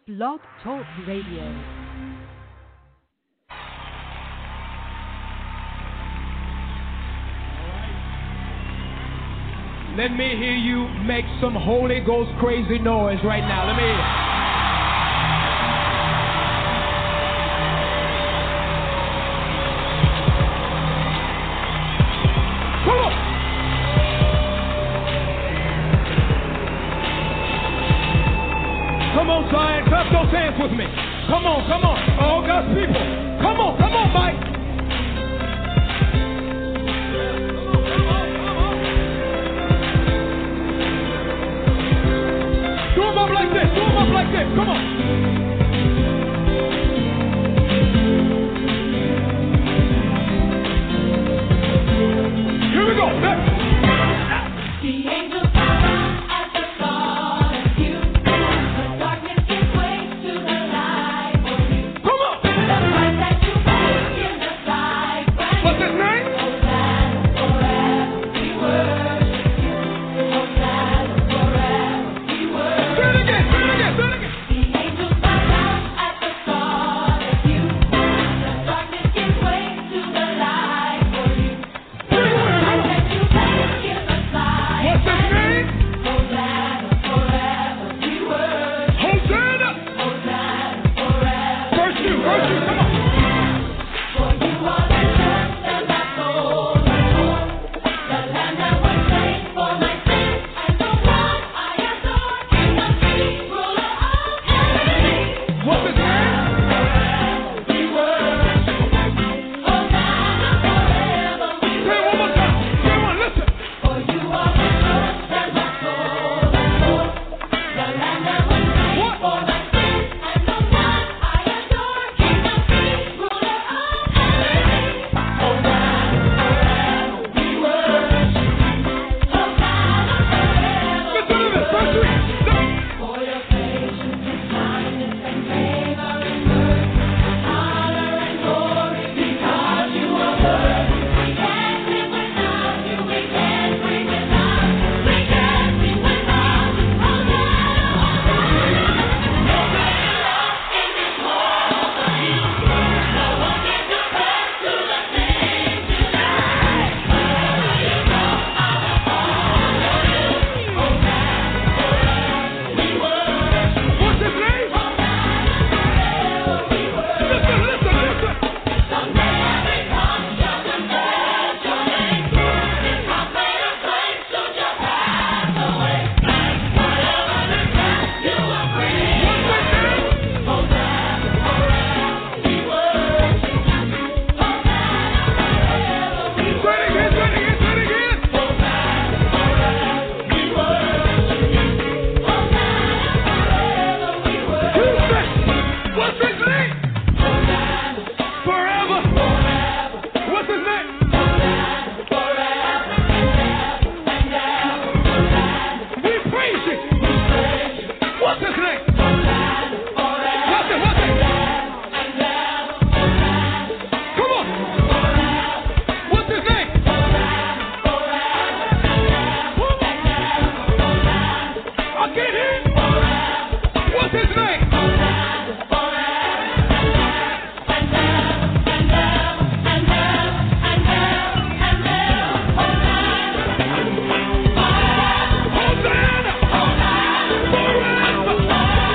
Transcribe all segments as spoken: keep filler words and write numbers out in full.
Blog Talk Radio. Let me hear you make some Holy Ghost crazy noise right now. Let me hear it. Come on. Come on, Zion. Clap those hands with me. Come on, come on. All God's people. Come on, come on, Mike. Do them up like this. Do them up like this. Come on. Here we go. Next. The angels bow at the thought of you. The darkness gives way to the light for you. Come on. The price that you paid in the sight brand What's his name? Hosanna forever we worship you. Hosanna forever we worship Say it again. Say it again. Say it again. The angels bow down at the thought of you. The darkness gives way to the light for you. The price that you paid in the sight What's his name? Hosanna forever we worship. Hosanna. Hosanna forever. Verse two. Verse two. Come on. For you are the Lamb and my soul adore. The Lamb that was slain for my sins, and the one I adore. King of kings, ruler of heaven. What's his name? Forever we worship. Hosanna forever we Say it one more time. Say it one. Listen. For you are the Lamb and my soul adore. The Lamb that was slain What? for my sins, and the one I adore. King of kings, ruler of heaven. Hosanna forever we worship. Hosanna forever Listen to this. Verse three. Listen. for your patience and kindness and favor and mercy, honor and glory, because you are worthy. We can't live without you. We can't breathe without you. We can't sing without you. Hosanna, Hosanna. Nobody else in this world but you. No one can compare to the things you do. Wherever you go, I will follow you. Hosanna forever we worship. What's his name? Listen, listen, listen. Someday every tongue shall confess your name. This prophet of praise soon shall pass away. Forever and ever you are free. Hosanna forever we worship. Hosanna forever we Say it again, say it again, say it again. Hosanna forever we worship. Hosanna forever we worship. You say, what's his name? Hosanna Forever. forever. What's his name? Hosanna forever and ever and ever. Hosanna We praise you. we praise you. What's his name? Hosanna forever What's it? What's and it? ever and ever. Hosanna Come on. forever. What's his name? Hosanna forever and ever and ever. Hosanna I can't hear you. forever. What's his name? Hosanna forever and ever and ever and ever and ever and ever and ever. Hosanna forever. Hosanna. Hosanna Forever. forever.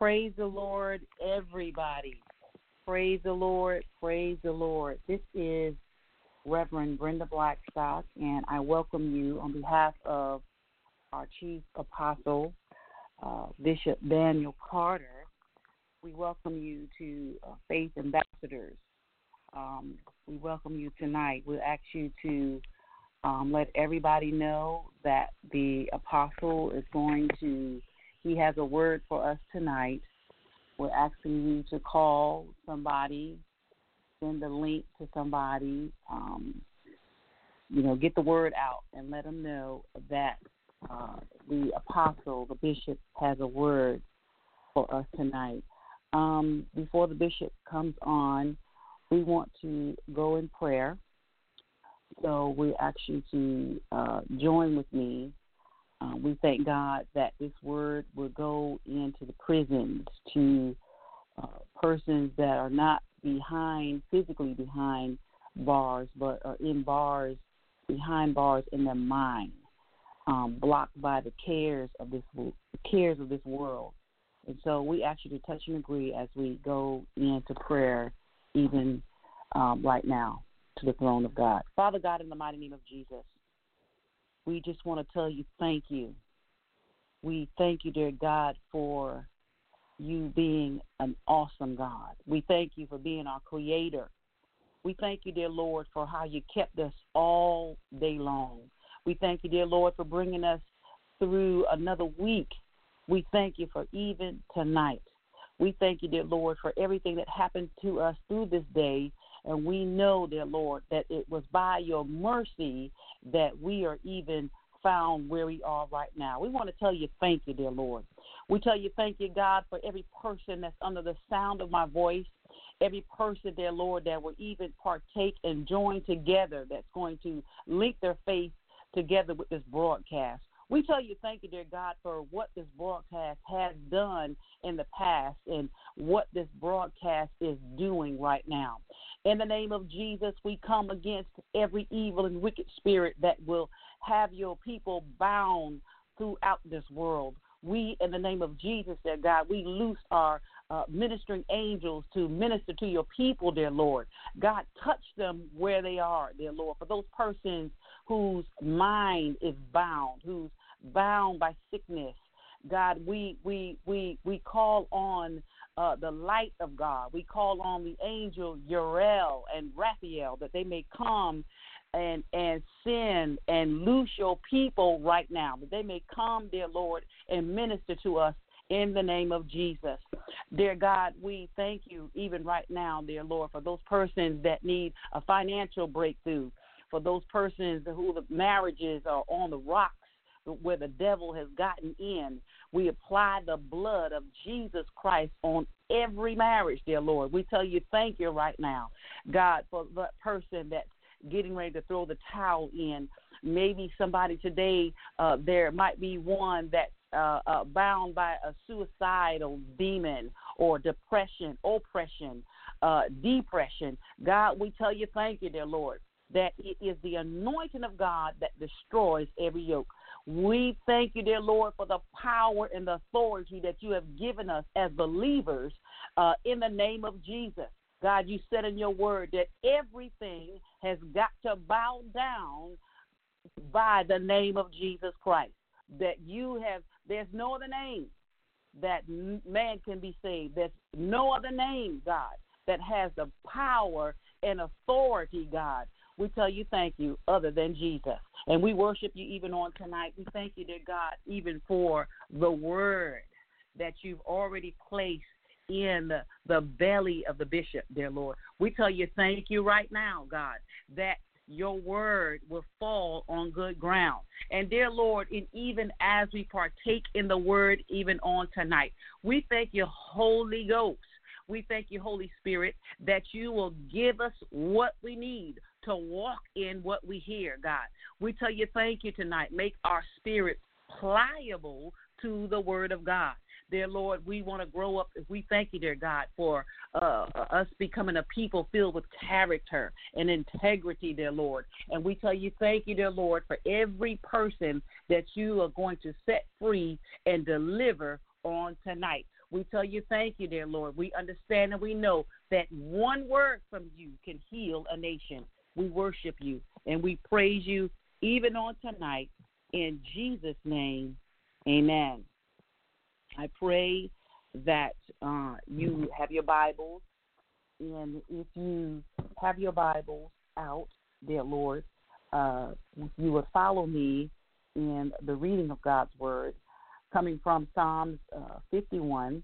Praise the Lord, everybody. Praise the Lord, praise the Lord. This is Reverend Brenda Blackstock, and I welcome you on behalf of our Chief Apostle, uh, Bishop Daniel Carter. We welcome you to uh, Faith Ambassadors. Um, we welcome you tonight. We'll ask you to um, let everybody know that the Apostle is going to, he has a word for us tonight. We're asking you to call somebody, send the link to somebody, um, you know, get the word out and let them know that uh, the apostle, the bishop, has a word for us tonight. Um, before the bishop comes on, we want to go in prayer. So we ask you to uh, join with me. Uh, we thank God that this word will go into the prisons, to uh, persons that are not behind, physically behind bars, but are in bars, behind bars in their mind, um, blocked by the cares of this the cares of this world. And so we ask you to touch and agree as we go into prayer, even um, right now, to the throne of God. Father God, in the mighty name of Jesus, we just want to tell you thank you. We thank you, dear God, for you being an awesome God. We thank you for being our creator. We thank you, dear Lord, for how you kept us all day long. We thank you, dear Lord, for bringing us through another week. We thank you for even tonight. We thank you, dear Lord, for everything that happened to us through this day. And we know, dear Lord, that it was by your mercy that we are even found where we are right now. We want to tell you thank you, dear Lord. We tell you thank you, God, for every person that's under the sound of my voice, every person, dear Lord, that will even partake and join together, that's going to link their faith together with this broadcast. We tell you thank you, dear God, for what this broadcast has done in the past and what this broadcast is doing right now. In the name of Jesus, we come against every evil and wicked spirit that will have your people bound throughout this world. We, in the name of Jesus, dear God, we loose our uh, ministering angels to minister to your people, dear Lord. God, touch them where they are, dear Lord. For those persons whose mind is bound, who's bound by sickness, God, we we we we call on uh, the light of God. We call on the angel Uriel and Raphael that they may come and and send and loose your people right now, that they may come, dear Lord, and minister to us in the name of Jesus. Dear God, we thank you even right now, dear Lord, for those persons that need a financial breakthrough, for those persons who the marriages are on the rocks, where the devil has gotten in. We apply the blood of Jesus Christ on every marriage, dear Lord. We tell you thank you right now, God, for the person that's getting ready to throw the towel in. Maybe somebody today, uh, there might be one that's uh, uh, bound by a suicidal demon or depression, oppression, uh, depression. God, we tell you thank you, dear Lord, that it is the anointing of God that destroys every yoke. We thank you, dear Lord, for the power and the authority that you have given us as believers uh, in the name of Jesus. God, you said in your word that everything has got to bow down by the name of Jesus Christ, that you have, there's no other name that man can be saved. There's no other name, God, that has the power and authority, God. We tell you thank you other than Jesus. And we worship you even on tonight. We thank you, dear God, even for the word that you've already placed in the, the belly of the bishop, dear Lord. We tell you thank you right now, God, that your word will fall on good ground. And dear Lord, and even as we partake in the word even on tonight, we thank you, Holy Ghost. We thank you, Holy Spirit, that you will give us what we need to walk in what we hear, God. We tell you thank you tonight. Make our spirit pliable to the word of God. Dear Lord, we want to grow up. We thank you, dear God, for uh, us becoming a people filled with character and integrity, dear Lord. And we tell you thank you, dear Lord, for every person that you are going to set free and deliver on tonight. We tell you thank you, dear Lord. We understand and we know that one word from you can heal a nation. We worship you and we praise you even on tonight. In Jesus' name, amen. I pray that uh, you have your Bibles, and if you have your Bibles out, dear Lord, uh, you would follow me in the reading of God's Word, coming from Psalms uh, fifty-one.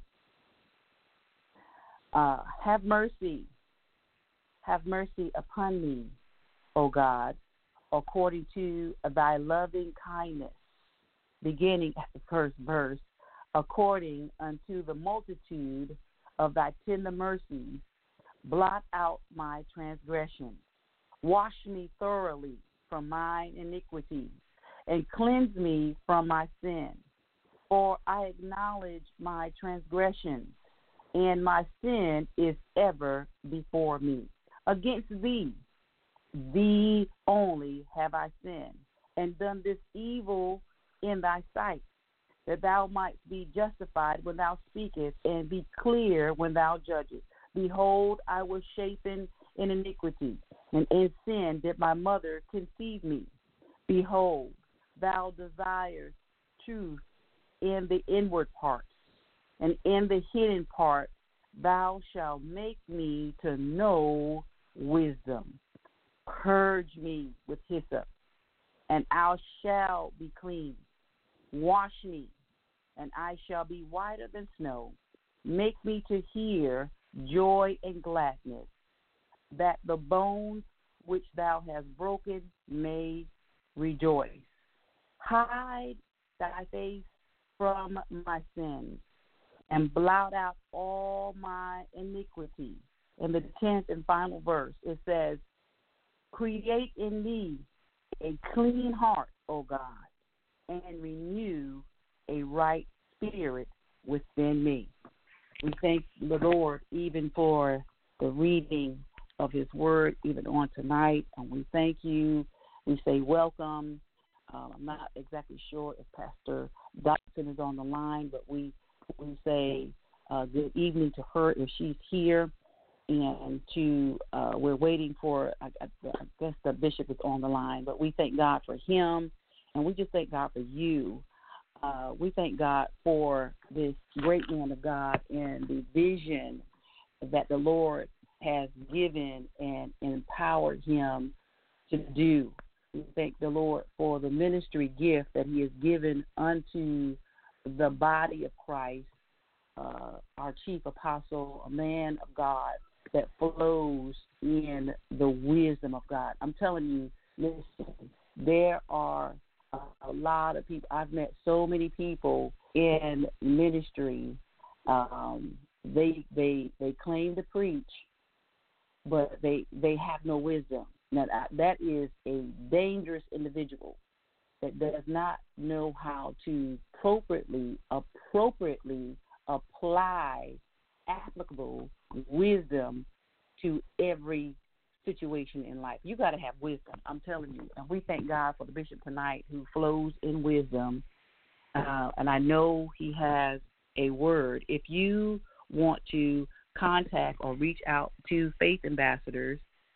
Uh, have mercy, have mercy upon me, O God, according to thy loving kindness, beginning at the first verse, according unto the multitude of thy tender mercies, blot out my transgressions. Wash me thoroughly from mine iniquity, and cleanse me from my sin. For I acknowledge my transgressions, and my sin is ever before me. Against thee, thee only have I sinned, and done this evil in thy sight, that thou mightst be justified when thou speakest, and be clear when thou judgest. Behold, I was shapen in iniquity, and in sin did my mother conceive me. Behold, thou desirest truth in the inward parts, and in the hidden part thou shalt make me to know wisdom. Purge me with hyssop, and I shall be clean. Wash me, and I shall be whiter than snow. Make me to hear joy and gladness, that the bones which thou hast broken may rejoice. Hide thy face from my sins, and blot out all my iniquity. In the tenth and final verse, it says, create in me a clean heart, O God, and renew a right spirit within me. We thank the Lord even for the reading of his word even on tonight, and we thank you. We say welcome. Uh, I'm not exactly sure if Pastor Dotson is on the line, but we we say uh, good evening to her if she's here, and to uh, we're waiting for, I, I guess the bishop is on the line, but we thank God for him, and we just thank God for you. Uh, we thank God for this great man of God and the vision that the Lord has given and empowered him to do. We thank the Lord for the ministry gift that he has given unto the body of Christ, uh, our chief apostle, a man of God that flows in the wisdom of God. I'm telling you, listen, there are a, a lot of people. I've met so many people in ministry. Um, they they they claim to preach, but they they have no wisdom. Now, that is a dangerous individual that does not know how to appropriately, appropriately apply applicable wisdom to every situation in life. You got to have wisdom, I'm telling you. And we thank God for the bishop tonight who flows in wisdom. Uh, and I know he has a word. If you want to contact or reach out to Faith Ambassadors,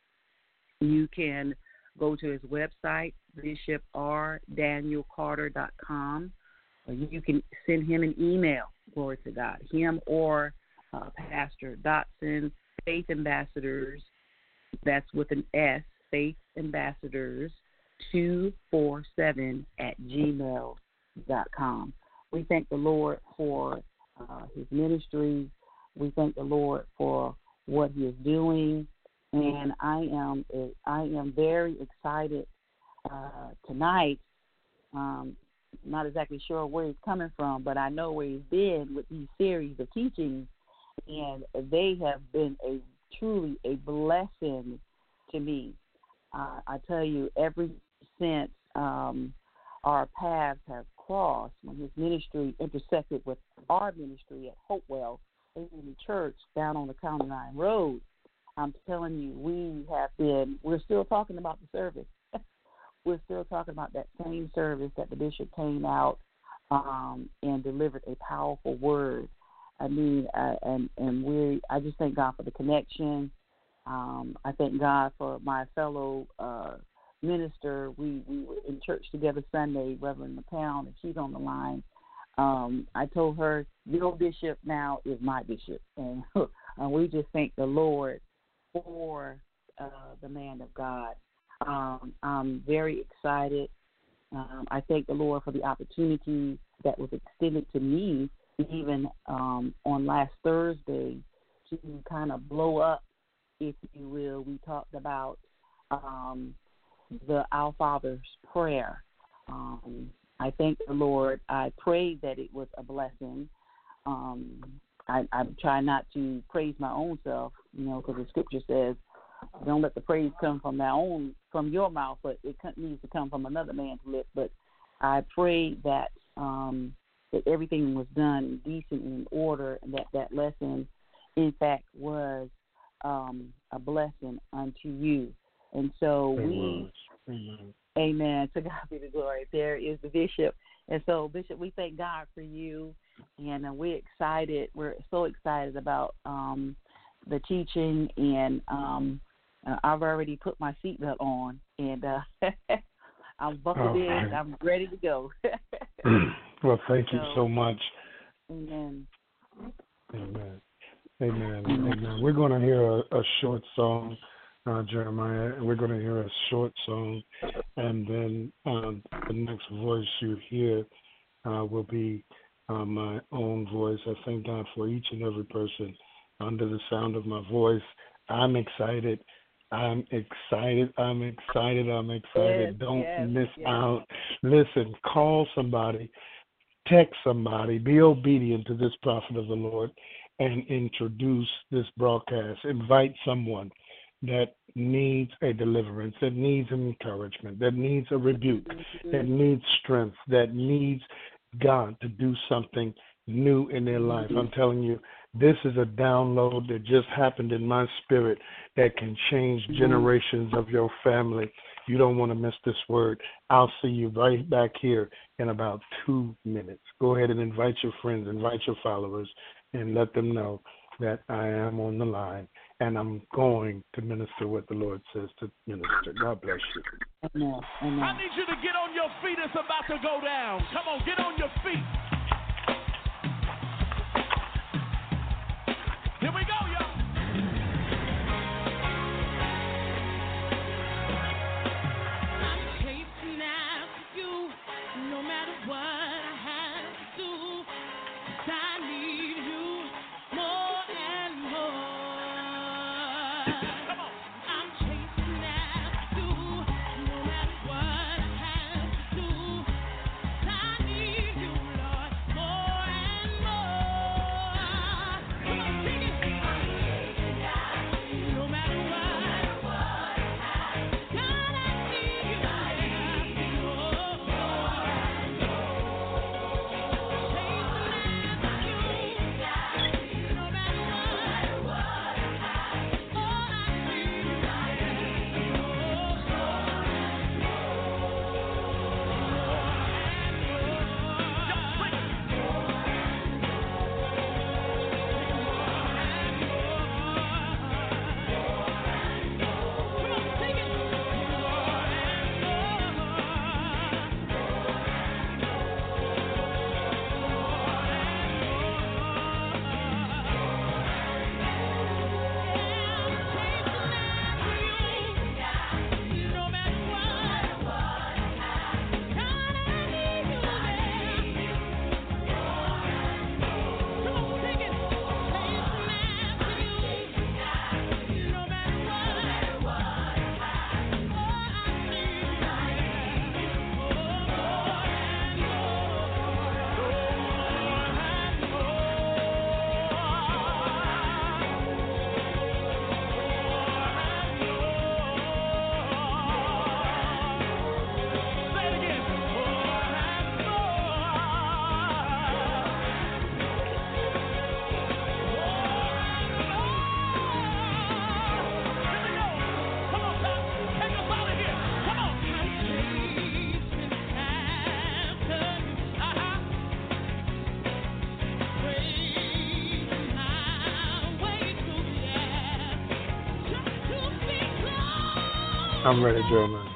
you can go to his website, bishop r daniel carter dot com, or you can send him an email, glory to God, him or uh, Pastor Dotson, Faith Ambassadors, that's with an S, Faith Ambassadors two four seven at gmail dot com. We thank the Lord for uh, his ministry. We thank the Lord for what he is doing. And I am I am very excited uh, tonight. Um, not exactly sure where he's coming from, but I know where he's been with these series of teachings, and they have been a truly a blessing to me. Uh, I tell you, ever since um, our paths have crossed, when his ministry intersected with our ministry at Hopewell Community Church down on the County Line Road, I'm telling you, we have been, we're still talking about the service. We're still talking about that same service that the bishop came out um, and delivered a powerful word. I mean, uh, and and we. I just thank God for the connection. Um, I thank God for my fellow uh, minister. We we were in church together Sunday, Reverend McCown, and she's on the line. Um, I told her, your bishop now is my bishop, and uh, we just thank the Lord for uh, the man of God. Um, I'm very excited. Um, I thank the Lord for the opportunity that was extended to me, even um, on last Thursday, to kind of blow up, if you will. We talked about um, the Our Father's Prayer. Um, I thank the Lord. I prayed that it was a blessing. Um, I, I try not to praise my own self, you know, because the scripture says, don't let the praise come from my own, from your mouth, but it needs to come from another man's lips. But I prayed that um, that everything was done decent and in order, and that that lesson, in fact, was um, a blessing unto you. And so It we, was. Amen. Amen. To God be the glory. There is the bishop. And so, Bishop, we thank God for you, and uh, we're excited. We're so excited about um, the teaching, and um, uh, I've already put my seatbelt on, and uh, I'm buckled in. Okay. I'm ready to go. Well, thank you So, so much. Amen. Amen. Amen. Amen. We're going to hear a, a short song, uh, Jeremiah, and we're going to hear a short song, and then um, the next voice you hear uh, will be uh, my own voice. I thank God for each and every person under the sound of my voice. I'm excited. I'm excited. I'm excited. I'm excited. Yes, Don't yes, miss yes. out. Listen, call somebody, text somebody, be obedient to this prophet of the Lord, and introduce this broadcast. Invite someone that needs a deliverance, that needs an encouragement, that needs a rebuke, Mm-hmm. that needs strength, that needs God to do something new in their life. I'm telling you, this is a download that just happened in my spirit that can change generations of your family. You don't want to miss this word. I'll see you right back here in about two minutes. Go ahead and invite your friends, invite your followers, and let them know that I am on the line, and I'm going to minister what the Lord says to minister. God bless you. Amen. Amen. I need you to get on your feet. It's about to go down. Come on, get on your feet. Here we go, y'all. I'm chasing after you, no matter what I have to do. 'Cause I need you more and more. Come on. I'm chasing after you, no matter what I have to do. 'Cause I need you, Lord, more and more. Come on, sing it. No matter what, God, I need you. Chasing after you, no matter what. All I I'm ready, Jeremiah.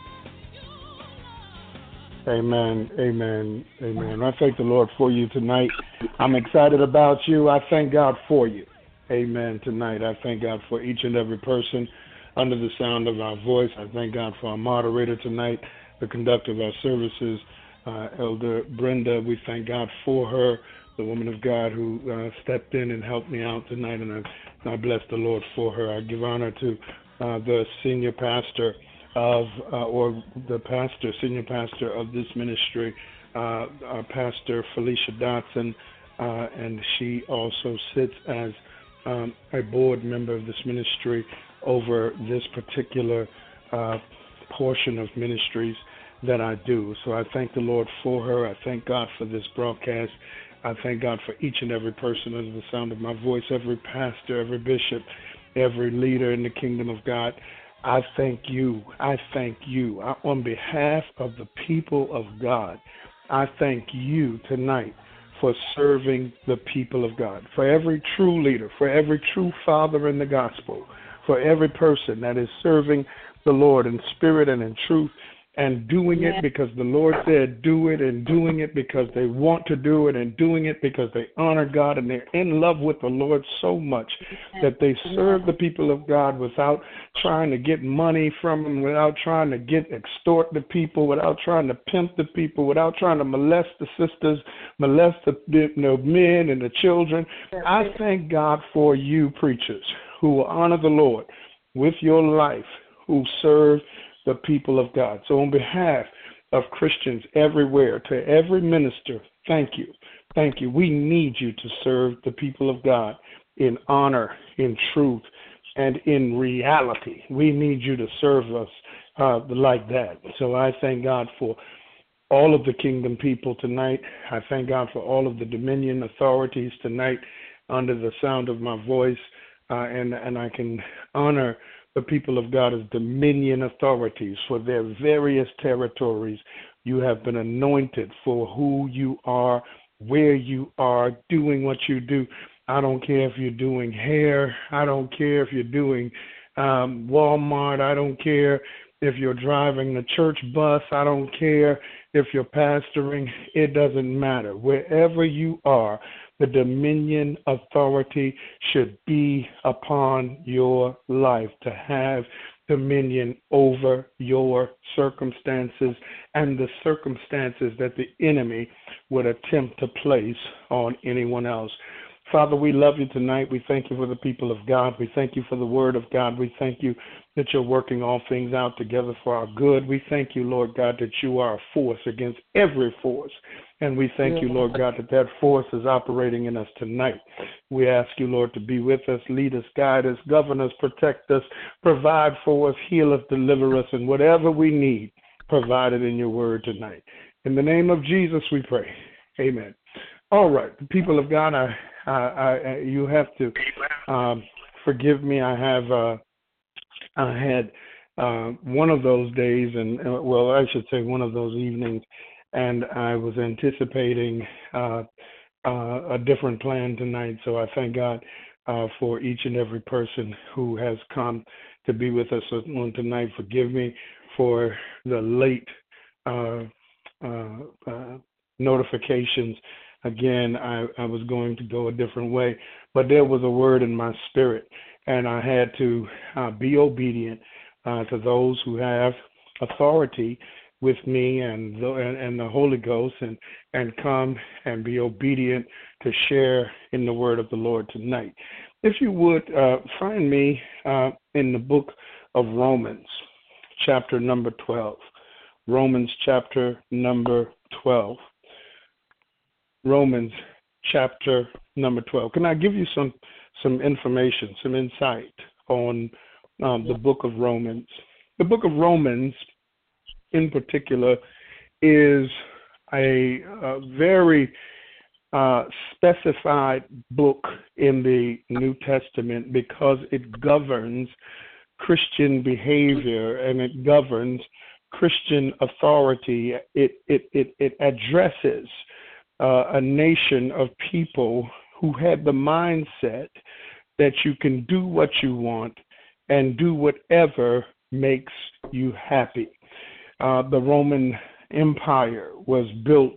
Amen, amen, amen. I thank the Lord for you tonight. I'm excited about you. I thank God for you. Amen. Tonight, I thank God for each and every person under the sound of our voice. I thank God for our moderator tonight, the conductor of our services, uh, Elder Brenda. We thank God for her, the woman of God who uh, stepped in and helped me out tonight, and I, I bless the Lord for her. I give honor to uh, the senior pastor of, uh, or the pastor, senior pastor of this ministry, uh, uh, Pastor Felicia Dotson, uh, and she also sits as um, a board member of this ministry over this particular uh, portion of ministries that I do. So I thank the Lord for her. I thank God for this broadcast. I thank God for each and every person under the sound of my voice, every pastor, every bishop, every leader in the kingdom of God. I thank you. I thank you. I, on behalf of the people of God, I thank you tonight for serving the people of God. For every true leader, for every true father in the gospel, for every person that is serving the Lord in spirit and in truth, and doing it because the Lord said do it, and doing it because they want to do it, and doing it because they honor God and they're in love with the Lord so much that they serve the people of God without trying to get money from them, without trying to get extort the people, without trying to pimp the people, without trying to molest the sisters, molest the you know, men and the children. I thank God for you preachers who will honor the Lord with your life, who serve the people of God. So on behalf of Christians everywhere, to every minister, thank you. Thank you. We need you to serve the people of God in honor, in truth, and in reality. We need you to serve us uh, like that. So I thank God for all of the kingdom people tonight. I thank God for all of the dominion authorities tonight under the sound of my voice, uh, and, and I can honor the people of God as dominion authorities for their various territories. You have been anointed for who you are, where you are, doing what you do. I don't care if you're doing hair. I don't care if you're doing um, Walmart. I don't care if you're driving the church bus. I don't care if you're pastoring. It doesn't matter. Wherever you are, the dominion authority should be upon your life, to have dominion over your circumstances and the circumstances that the enemy would attempt to place on anyone else. Father, we love you tonight. We thank you for the people of God. We thank you for the word of God. We thank you that you're working all things out together for our good. We thank you, Lord God, that you are a force against every force. And we thank you, Lord God, that that force is operating in us tonight. We ask you, Lord, to be with us, lead us, guide us, govern us, protect us, provide for us, heal us, deliver us, and whatever we need, provide it in your word tonight. In the name of Jesus, we pray. Amen. All right, the people of God, I, I, I you have to um, forgive me. I have, uh, I had uh, one of those days, and uh, well, I should say one of those evenings, and I was anticipating uh, uh, a different plan tonight. So I thank God uh, for each and every person who has come to be with us on tonight. Forgive me for the late uh, uh, uh, notifications. Again, I, I was going to go a different way, but there was a word in my spirit, and I had to uh, be obedient uh, to those who have authority with me and the, and, and the Holy Ghost, and, and come and be obedient to share in the word of the Lord tonight. If you would, uh, find me uh, in the book of Romans, chapter number twelve. Romans chapter number twelve. Romans chapter number twelve. Can I give you some some information, some insight on um, the book of Romans? The book of Romans, in particular, is a, a very uh, specified book in the New Testament because it governs Christian behavior and it governs Christian authority. It it it, it addresses uh, a nation of people who had the mindset that you can do what you want and do whatever makes you happy. Uh, the Roman Empire was built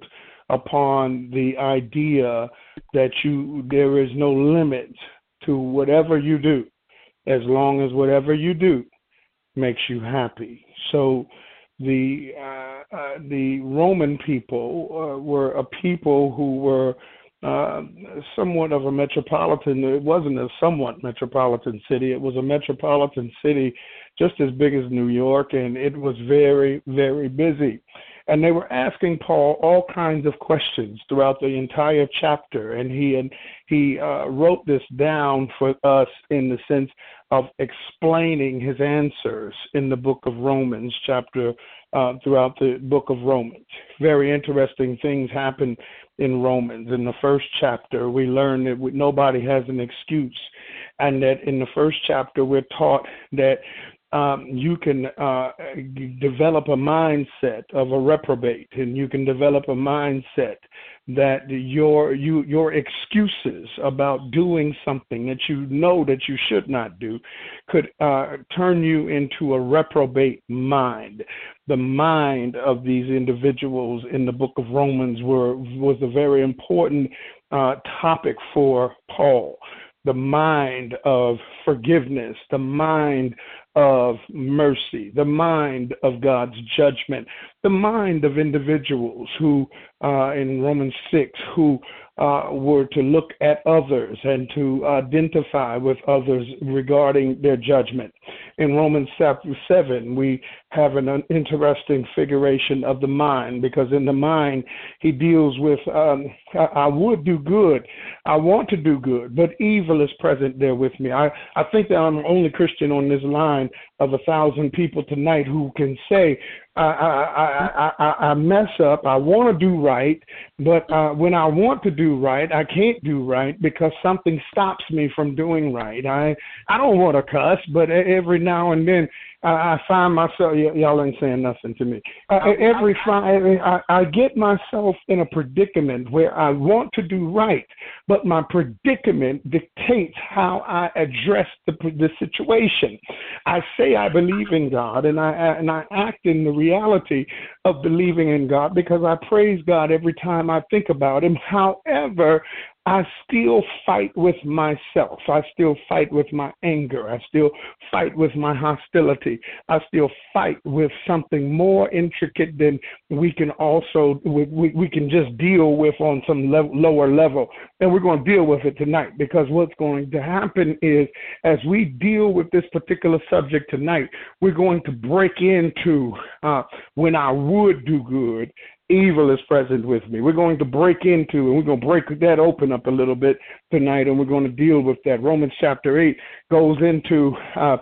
upon the idea that you there is no limit to whatever you do, as long as whatever you do makes you happy. So the uh, uh, the Roman people uh, were a people who were uh, somewhat of a metropolitan. It wasn't a somewhat metropolitan city. It was a metropolitan city just as big as New York, and it was very, very busy. And they were asking Paul all kinds of questions throughout the entire chapter, and he and he uh, wrote this down for us in the sense of explaining his answers in the book of Romans, chapter uh, throughout the book of Romans. Very interesting things happen in Romans. In the first chapter, we learn that we, nobody has an excuse, and that in the first chapter, we're taught that Um, you can uh, develop a mindset of a reprobate, and you can develop a mindset that your you your excuses about doing something that you know that you should not do could uh, turn you into a reprobate mind. The mind of these individuals in the book of Romans were was a very important uh, topic for Paul. The mind of forgiveness, the mind of mercy, the mind of God's judgment, the mind of individuals who, uh, in Romans six, who uh, were to look at others and to identify with others regarding their judgment. In Romans chapter seven, we have an interesting figuration of the mind, because in the mind, he deals with, um, I, I would do good, I want to do good, but evil is present there with me. I, I think that I'm the only Christian on this line of a thousand people tonight who can say, I, I, I, I, I mess up, I want to do right, but uh, when I want to do right, I can't do right because something stops me from doing right. I, I don't want to cuss, but every now and then I, I find myself, y- y'all ain't saying nothing to me. Uh, every Friday, I, I get myself in a predicament where I want to do right, but my predicament dictates how I address the, the situation. I say I believe in God, and I and I act in the reality of believing in God because I praise God every time I think about Him. However, I still fight with myself. I still fight with my anger. I still fight with my hostility. I still fight with something more intricate than we can also, we, we, we can just deal with on some level, lower level. And we're going to deal with it tonight, because what's going to happen is as we deal with this particular subject tonight, we're going to break into uh, when I would do good, evil is present with me. We're going to break into, and we're going to break that open up a little bit tonight, and we're going to deal with that. Romans chapter eight goes into uh,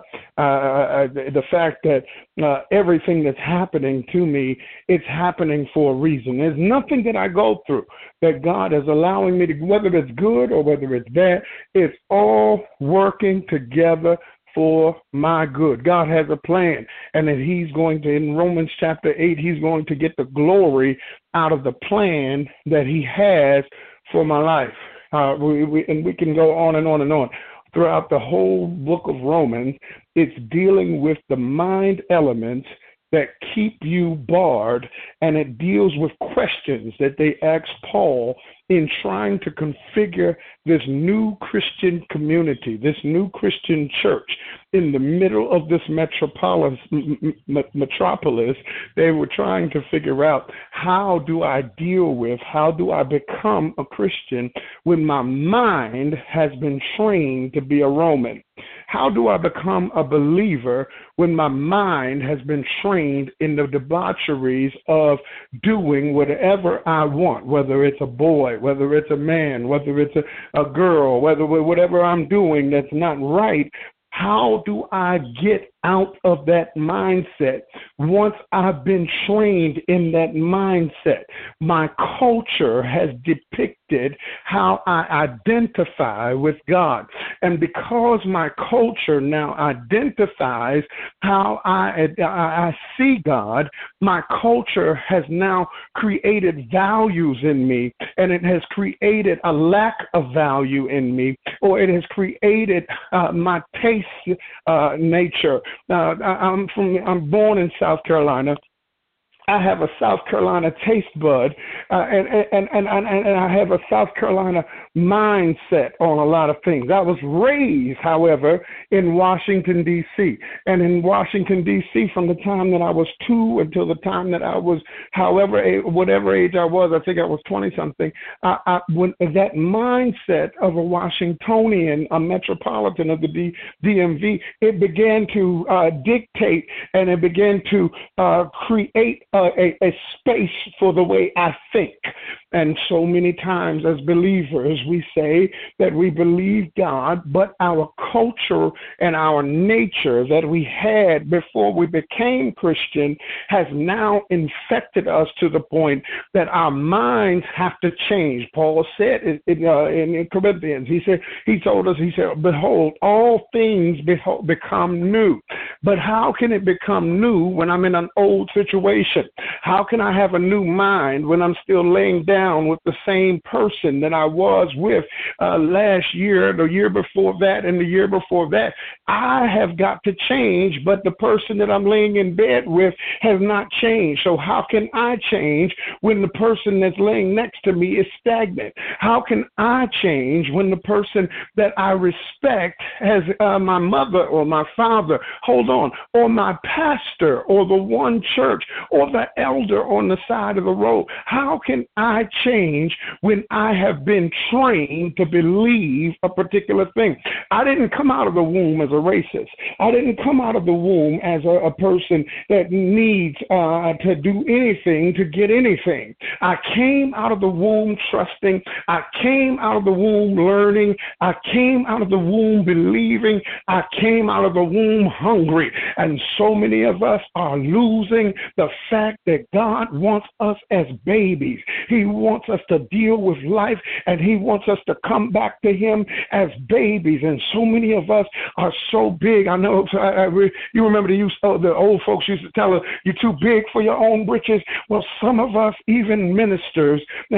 uh, the fact that uh, everything that's happening to me, it's happening for a reason. There's nothing that I go through that God is allowing me to, whether it's good or whether it's bad, it's all working together for my good. God has a plan, and that He's going to, in Romans chapter eight, He's going to get the glory out of the plan that He has for my life. Uh, we, we, and we can go on and on and on. Throughout the whole book of Romans, it's dealing with the mind elements that keep you barred, and it deals with questions that they asked Paul in trying to configure this new Christian community, this new Christian church in the middle of this metropolis. metropolis. They were trying to figure out, how do I deal with, how do I become a Christian when my mind has been trained to be a Roman? How do I become a believer when my mind has been trained in the debaucheries of doing whatever I want, whether it's a boy, whether it's a man, whether it's a, a girl, whether whatever I'm doing that's not right? How do I get out of that mindset once I've been trained in that mindset? My culture has depicted how I identify with God. And because my culture now identifies how I, I see God, my culture has now created values in me, and it has created a lack of value in me, or it has created uh, my taste uh, nature Uh, I, I'm from. I'm born in South Carolina. I have a South Carolina taste bud, uh, and, and, and, and, and I have a South Carolina mindset on a lot of things. I was raised, however, in Washington, D C, and in Washington, D C from the time that I was two until the time that I was, however, whatever age I was, I think I was twenty-something, I, I, when that mindset of a Washingtonian, a metropolitan of the D, DMV, it began to uh, dictate and it began to uh, create Uh, a, a space for the way I think. And so many times as believers, we say that we believe God, but our culture and our nature that we had before we became Christian has now infected us to the point that our minds have to change. Paul said in, in, uh, in Corinthians, he said, he told us, he said, behold, all things behold, become new. But how can it become new when I'm in an old situation? How can I have a new mind when I'm still laying down with the same person that I was with uh, last year, the year before that, and the year before that? I have got to change, but the person that I'm laying in bed with has not changed. So how can I change when the person that's laying next to me is stagnant? How can I change when the person that I respect has uh, my mother or my father, hold on, or my pastor or the one church or the elder on the side of the road? How can I change when I have been trained to believe a particular thing? I didn't come out of the womb as a racist. I didn't come out of the womb as a, a person that needs uh, to do anything to get anything. I came out of the womb trusting. I came out of the womb learning. I came out of the womb believing. I came out of the womb hungry. And so many of us are losing the fact that God wants us as babies. He wants us to deal with life, and he wants us to come back to him as babies. And so many of us are so big. I know I, I, you remember the, used, oh, the old folks used to tell us, you're too big for your own britches. Well, some of us, even ministers,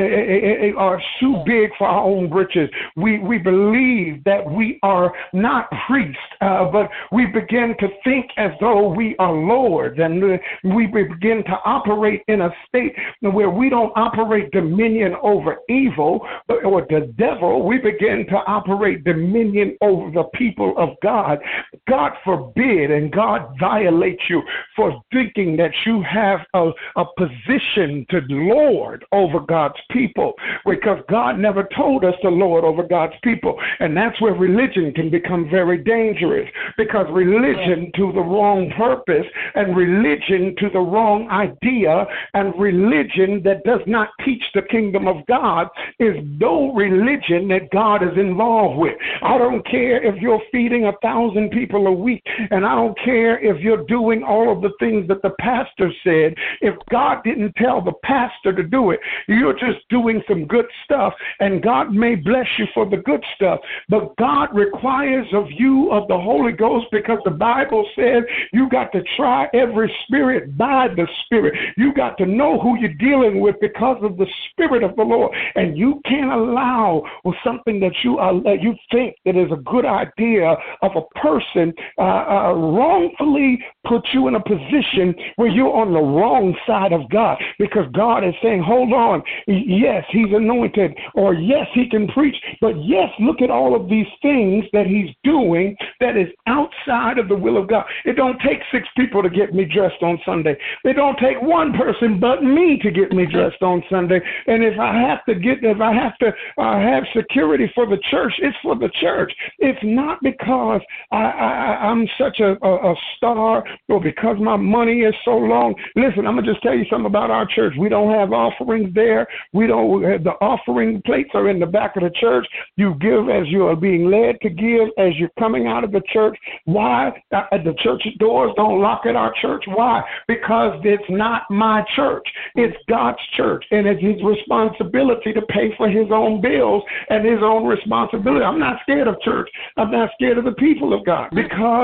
are too big for our own britches. We, we believe that we are not priests, uh, but we begin to think as though we are lords, and we begin to operate in a state where we don't operate dominion over evil or the devil. We begin to operate dominion over the people of God. God forbid, and God violate you for thinking that you have a, a position to lord over God's people, because God never told us to lord over God's people. And that's where religion can become very dangerous, because religion to the wrong purpose, and religion to the wrong idea, and religion that does not teach the kingdom of God is no religion that God is involved with. I don't care if you're feeding a thousand people a week, and I don't care if you're doing all of the things that the pastor said. If God didn't tell the pastor to do it, you're just doing some good stuff, and God may bless you for the good stuff, but God requires of you of the Holy Ghost, because the Bible says you got to try every spirit by the Spirit. You got to know who you're dealing with because of the Spirit of the Lord, and you can't allow something that you uh, that you think that is a good idea of a person uh, uh, wrongfully put you in a position where you're on the wrong side of God, because God is saying, hold on, yes, he's anointed, or yes, he can preach, but yes, look at all of these things that he's doing that is outside of the will of God. It don't take six people to get me dressed on Sunday. It don't take one person but me to get me dressed on Sunday. And if I have to get, if I have to uh, have security for the church, it's for the church. It's not because I, I, I'm such a, a, a star, or because my money is so long. Listen, I'm gonna just tell you something about our church. We don't have offerings there. We don't. The offering plates are in the back of the church. You give as you are being led to give as you're coming out of the church. Why? The church doors don't lock at our church. Why? Because it's not my church. It's God's church, and it's his responsibility to pay for his own bills and his own responsibility. I'm not scared of church. I'm not scared of the people of God, because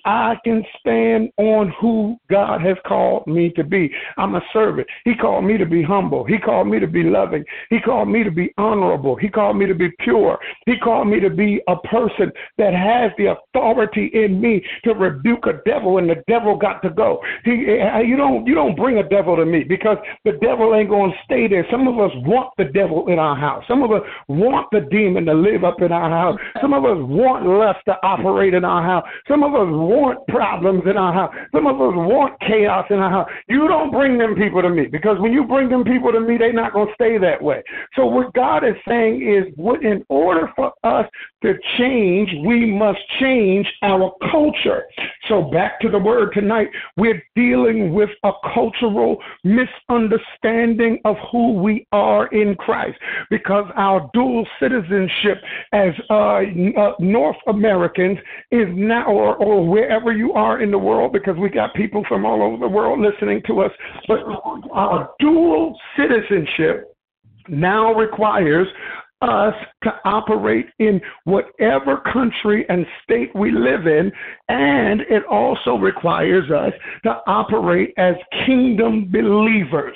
I can stand on who God has called me to be. I'm a servant. He called me to be humble. He called me to be loving. He called me to be honorable. He called me to be pure. He called me to be a person that has the authority in me to rebuke a devil, and the devil got to go. He, you don't, you don't bring a devil to me, because the devil ain't going to stay there. Some of us want the devil in our house. Some of us want the demon to live up in our house. Some of us want lust to operate in our house. Some of us want problems in our house. Some of us want chaos in our house. You don't bring them people to me, because when you bring them people to me, they're not going to stay that way. So what God is saying is, what, in order for us to change, we must change our culture. So back to the word tonight, we're dealing with a cultural misunderstanding of who we are in Christ, because our dual citizenship as uh, uh, North Americans is now, or, or wherever you are in the world, because we got people from all over the world listening to us, but our dual citizenship now requires us to operate in whatever country and state we live in, and it also requires us to operate as kingdom believers.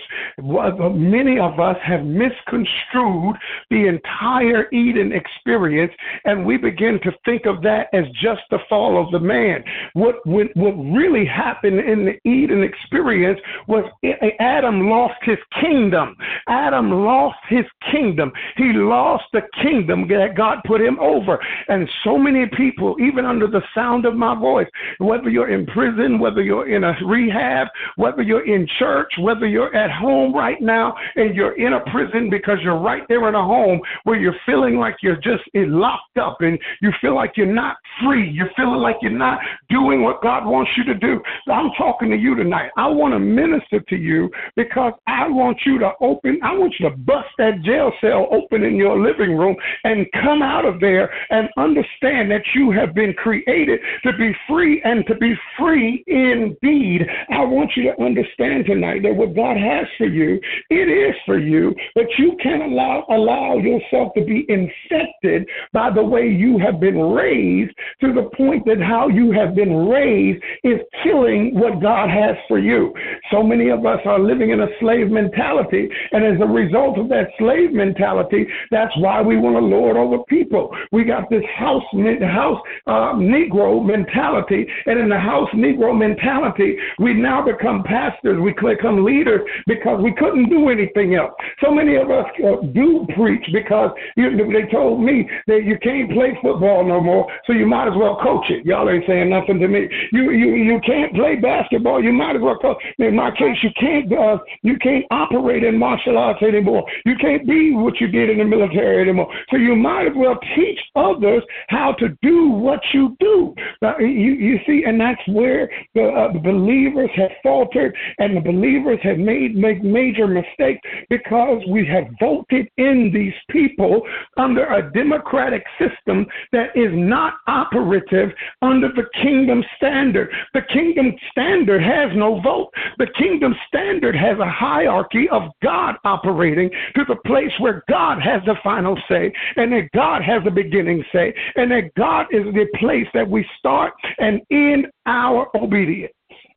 Many of us have misconstrued the entire Eden experience, and we begin to think of that as just the fall of the man. What, what, what really happened in the Eden experience was Adam lost his kingdom. Adam lost his kingdom. He lost the kingdom that God put him over. And so many people, even under the sound of my voice, whether you're in prison, whether you're in a rehab, whether you're in church, whether you're at home right now and you're in a prison because you're right there in a home where you're feeling like you're just locked up and you feel like you're not free. You're feeling like you're not doing what God wants you to do. I'm talking to you tonight. I want to minister to you because I want you to open, I want you to bust that jail cell open in your living room and come out of there and understand that you have been created to be free and to be free indeed. I want you to understand tonight that what God has for you, it is for you, but you can't allow, allow yourself to be infected by the way you have been raised, to the point that how you have been raised is killing what God has for you. So many of us are living in a slave mentality, and as a result of that slave mentality, that's why we want to lord over people. We got this house, house uh, Negro mentality, and in the house Negro mentality, we now become pastors, we become leaders because we couldn't do anything else. So many of us uh, do preach because you, they told me that you can't play football no more, so you might as well coach it. Y'all ain't saying nothing to me. You you you can't play basketball, you might as well coach. In my case, you can't uh, you can't operate in martial arts anymore. You can't be what you did in the military anymore. So you might as well teach others how to do what you do. Uh, you, you see, and that's where the, uh, the believers have faltered, and the believers have made make major mistakes because we have voted in these people under a democratic system that is not operative under the kingdom standard. The kingdom standard has no vote. The kingdom standard has a hierarchy of God operating to the place where God has the final say, and that God has the beginning say, and that God is the place that we start and end our obedience.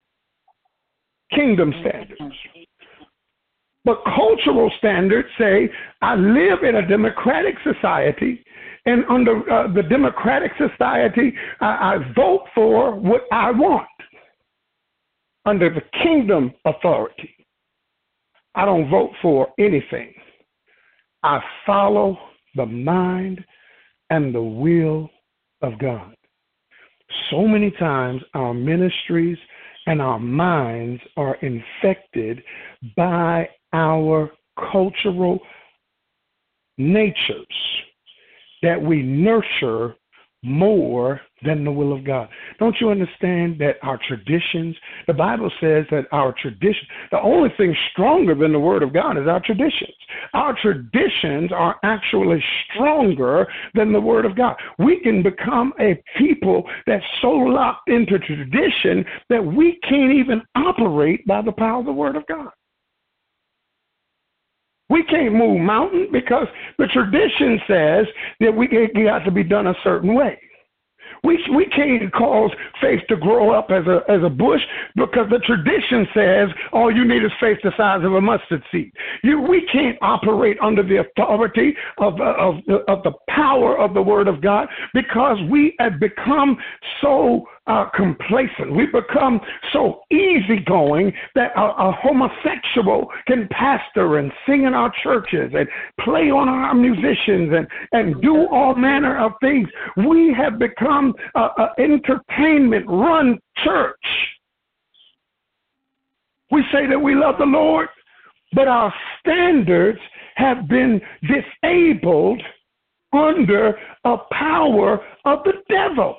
Kingdom standards. But cultural standards say, I live in a democratic society, and under uh, the democratic society, I, I vote for what I want. Under the kingdom authority, I don't vote for anything. I follow the mind and the will of God. So many times our ministries and our minds are infected by our cultural natures that we nurture more than the will of God. Don't you understand that our traditions, the Bible says that our tradition, the only thing stronger than the Word of God is our traditions. Our traditions are actually stronger than the Word of God. We can become a people that's so locked into tradition that we can't even operate by the power of the Word of God. We can't move mountains because the tradition says that we got to be done a certain way. We we can't cause faith to grow up as a as a bush because the tradition says all you need is faith the size of a mustard seed. You we can't operate under the authority of of of the power of the Word of God because we have become so uh, complacent. We become so easygoing that a, a homosexual can pastor and sing in our churches and play on our musicians and, and do all manner of things. We have become an entertainment-run church. We say that we love the Lord, but our standards have been disabled under a power of the devil.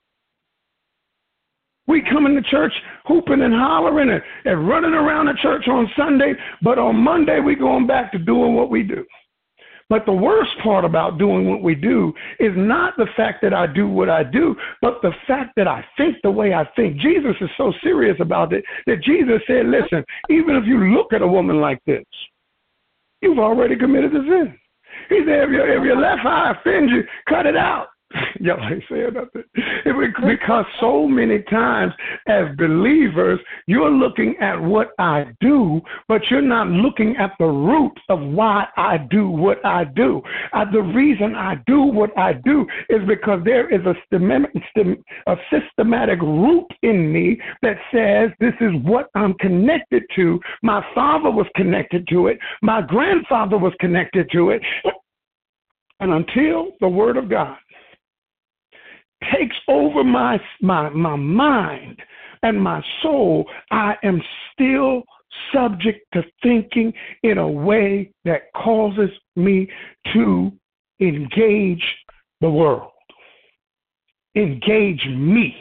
We come into church hooping and hollering and, and running around the church on Sunday, but on Monday we going back to doing what we do. But the worst part about doing what we do is not the fact that I do what I do, but the fact that I think the way I think. Jesus is so serious about it that Jesus said, listen, even if you look at a woman like this, you've already committed a sin. He said, if your, if your left eye offends you, cut it out. Y'all ain't saying nothing. Because so many times as believers, you're looking at what I do, but you're not looking at the root of why I do what I do. Uh, the reason I do what I do is because there is a, stem- a systematic root in me that says this is what I'm connected to. My father was connected to it. My grandfather was connected to it. And until the Word of God takes over my, my my mind and my soul, I am still subject to thinking in a way that causes me to engage the world, engage me.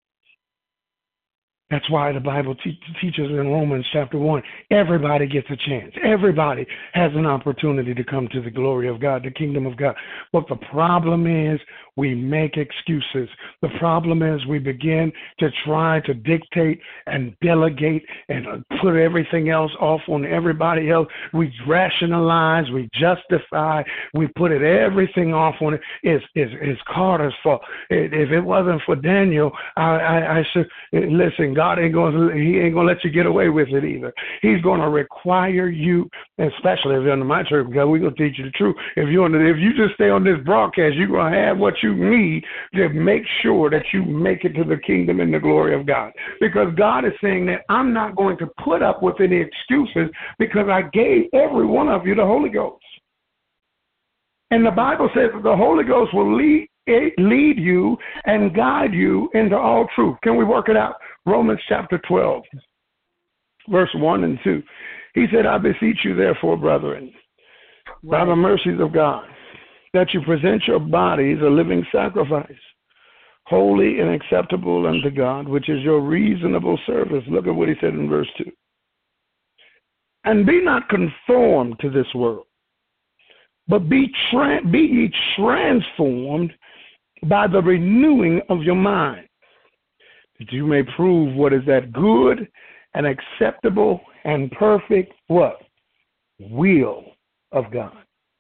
That's why the Bible te- teaches in Romans chapter one, everybody gets a chance. Everybody has an opportunity to come to the glory of God, the kingdom of God. But the problem is we make excuses. The problem is we begin to try to dictate and delegate and put everything else off on everybody else. We rationalize, we justify, we put it everything off on it. It's, it's, it's Carter's fault. If it wasn't for Daniel, I, I, I should listen. God ain't going to, he ain't going to let you get away with it either. He's going to require you, especially if you're under my church, because we're going to teach you the truth. If you're under, if you just stay on this broadcast, you're going to have what you need to make sure that you make it to the kingdom and the glory of God. Because God is saying that I'm not going to put up with any excuses because I gave every one of you the Holy Ghost. And the Bible says that the Holy Ghost will lead lead you and guide you into all truth. Can we work it out? Romans chapter twelve, verse one and two. He said, I beseech you, therefore, brethren, right, by the mercies of God, that you present your bodies a living sacrifice, holy and acceptable unto God, which is your reasonable service. Look at what he said in verse two. And be not conformed to this world, but be, tra- be ye transformed by the renewing of your mind, that you may prove what is that good and acceptable and perfect what? Will of God.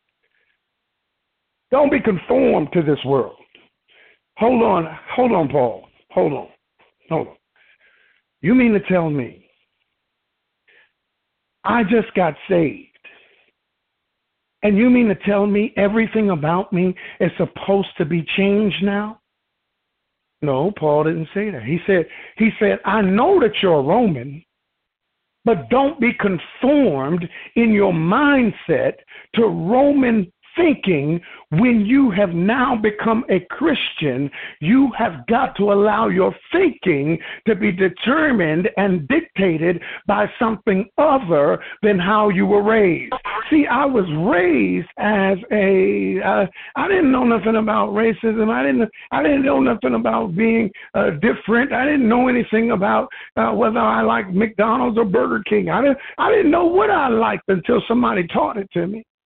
Don't be conformed to this world. Hold on, hold on, Paul. Hold on, hold on. You mean to tell me I just got saved, and you mean to tell me everything about me is supposed to be changed now? No, Paul didn't say that. He said, he said, I know that you're a Roman, but don't be conformed in your mindset to Roman thinking. When you have now become a Christian, you have got to allow your thinking to be determined and dictated by something other than how you were raised. See, I was raised as a, uh, I didn't know nothing about racism. I didn't, I didn't know nothing about being uh, different. I didn't know anything about uh, whether I liked McDonald's or Burger King. I didn't, I didn't know what I liked until somebody taught it to me.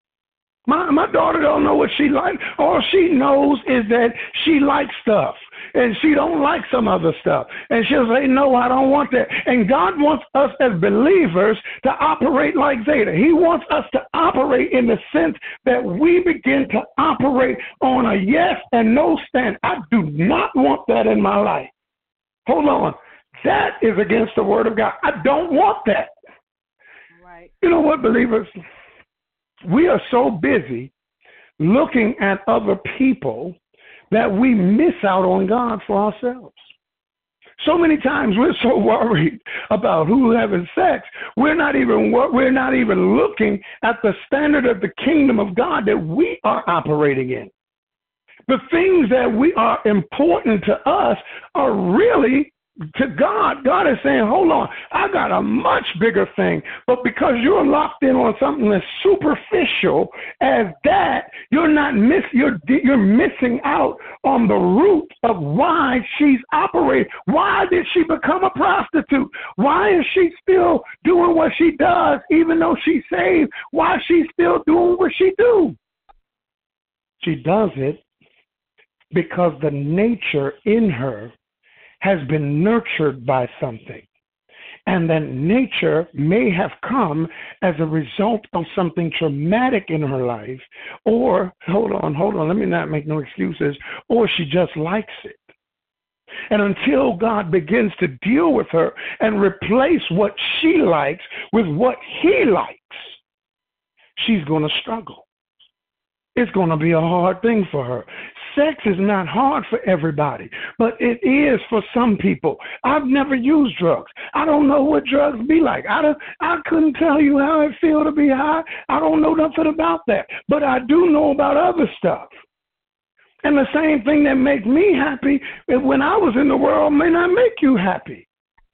My my daughter don't know what she likes. All she knows is that she likes stuff. and she don't like some other stuff. And she'll say, no, I don't want that. And God wants us as believers to operate like Zeta. He wants us to operate in the sense that we begin to operate on a yes and no stand. I do not want that in my life. Hold on. That is against the word of God. I don't want that. Right. You know what, believers? We are so busy looking at other people that we miss out on God for ourselves. So many times we're so worried about who having sex, we're not even we're not even looking at the standard of the kingdom of God that we are operating in. The things that we are important to us are really to God. God is saying, hold on, I got a much bigger thing. But because you're locked in on something as superficial as that, you're not miss you're you're missing out on the root of why she's operating. Why did she become a prostitute? Why is she still doing what she does even though she's saved? Why is she still doing what she do? She does it because the nature in her has been nurtured by something. And that nature may have come as a result of something traumatic in her life, or, hold on, hold on, let me not make no excuses, or she just likes it. And until God begins to deal with her and replace what she likes with what he likes, she's going to struggle. It's going to be a hard thing for her. Sex is not hard for everybody, but it is for some people. I've never used drugs. I don't know what drugs be like. I don't, I couldn't tell you how it feels to be high. I don't know nothing about that, but I do know about other stuff. And the same thing that makes me happy when I was in the world may not make you happy.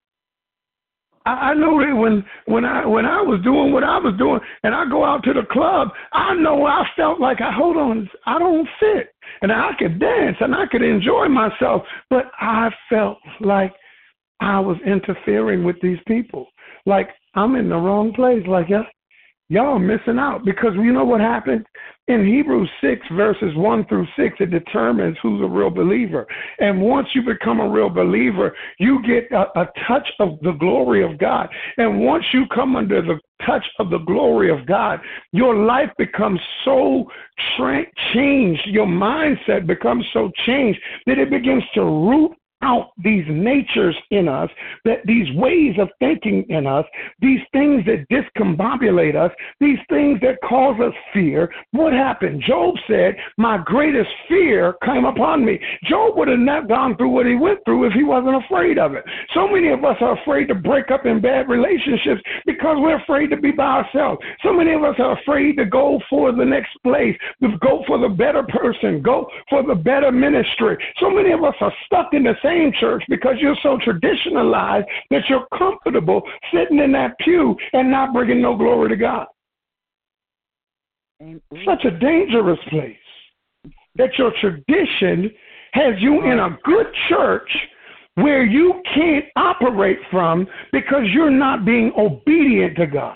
I know that when, when I when I was doing what I was doing and I go out to the club, I know I felt like, I hold on, I don't fit. And I could dance and I could enjoy myself, but I felt like I was interfering with these people. Like I'm in the wrong place. Like, y'all, y'all missing out. Because you know what happened? In Hebrews six, verses one through six, it determines who's a real believer. And once you become a real believer, you get a, a touch of the glory of God. And once you come under the touch of the glory of God, your life becomes so tra- changed, your mindset becomes so changed that it begins to root out these natures in us, that these ways of thinking in us, these things that discombobulate us, these things that cause us fear. What happened? Job said, my greatest fear came upon me. Job would have not gone through what he went through if he wasn't afraid of it. So many of us are afraid to break up in bad relationships because we're afraid to be by ourselves. So many of us are afraid to go for the next place, to go for the better person, go for the better ministry. So many of us are stuck in the same church because you're so traditionalized that you're comfortable sitting in that pew and not bringing no glory to God. Such a dangerous place that your tradition has you in a good church where you can't operate from because you're not being obedient to God.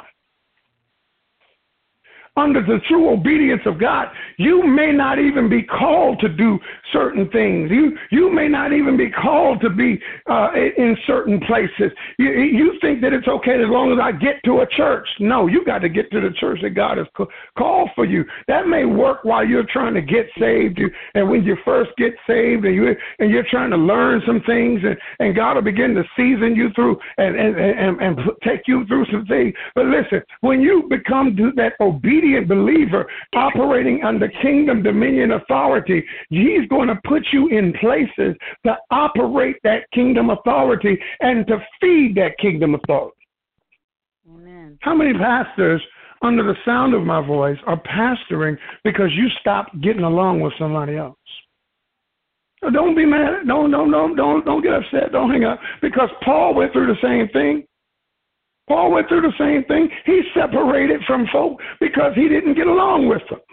Under the true obedience of God, you may not even be called to do certain things. You you may not even be called to be uh, in certain places. You, you think that it's okay as long as I get to a church. No, you got to get to the church that God has called for you. That may work while you're trying to get saved. You, and when you first get saved and, you, and you're trying to learn some things, and, and God will begin to season you through and, and, and, and take you through some things. But listen, when you become that obedient believer operating under kingdom dominion authority, he's going to put you in places to operate that kingdom authority and to feed that kingdom authority. Amen. How many pastors under the sound of my voice are pastoring because you stopped getting along with somebody else? So don't be mad. Don't, don't, don't, don't, don't get upset. Don't hang up. Because Paul went through the same thing. Paul went through the same thing. He separated from folk because he didn't get along with them.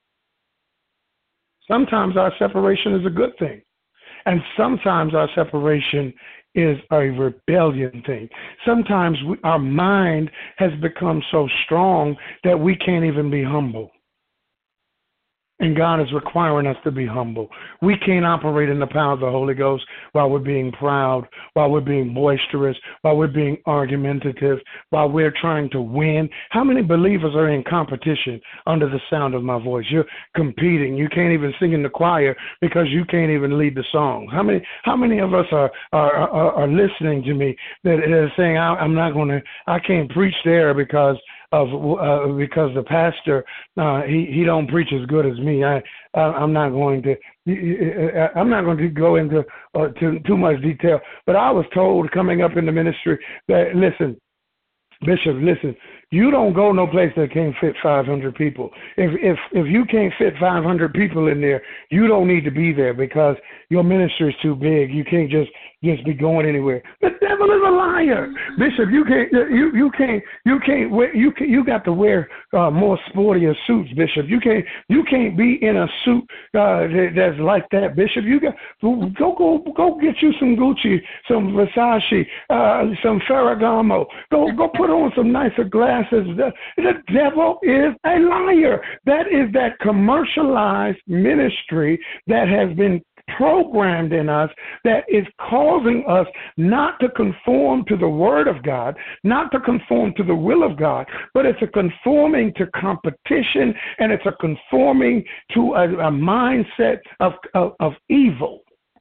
Sometimes our separation is a good thing. And sometimes our separation is a rebellion thing. Sometimes we, our mind has become so strong that we can't even be humble. And God is requiring us to be humble. We can't operate in the power of the Holy Ghost while we're being proud, while we're being boisterous, while we're being argumentative, while we're trying to win. How many believers are in competition under the sound of my voice? You're competing. You can't even sing in the choir because you can't even lead the song. How many How many of us are are, are, are listening to me that are saying, I, I'm not going to, I can't preach there because of uh, because the pastor uh, he he don't preach as good as me. I, I I'm not going to I'm not going to go into uh, too too much detail. But I was told coming up in the ministry that listen, Bishop, listen, you don't go no place that can't fit five hundred people. If if if you can't fit five hundred people in there, you don't need to be there because your ministry is too big. You can't just just be going anywhere. The devil is a liar, Bishop. You can't you you can't you can't wear, you can, you got to wear uh, more sportier suits, Bishop. You can't you can't be in a suit uh, that, that's like that, Bishop. You got go go go get you some Gucci, some Versace, uh, some Ferragamo. Go go put on some nicer glasses. The, the devil is a liar. That is that commercialized ministry that has been programmed in us that is causing us not to conform to the word of God, not to conform to the will of God, but it's a conforming to competition and it's a conforming to a, a mindset of, of, of evil.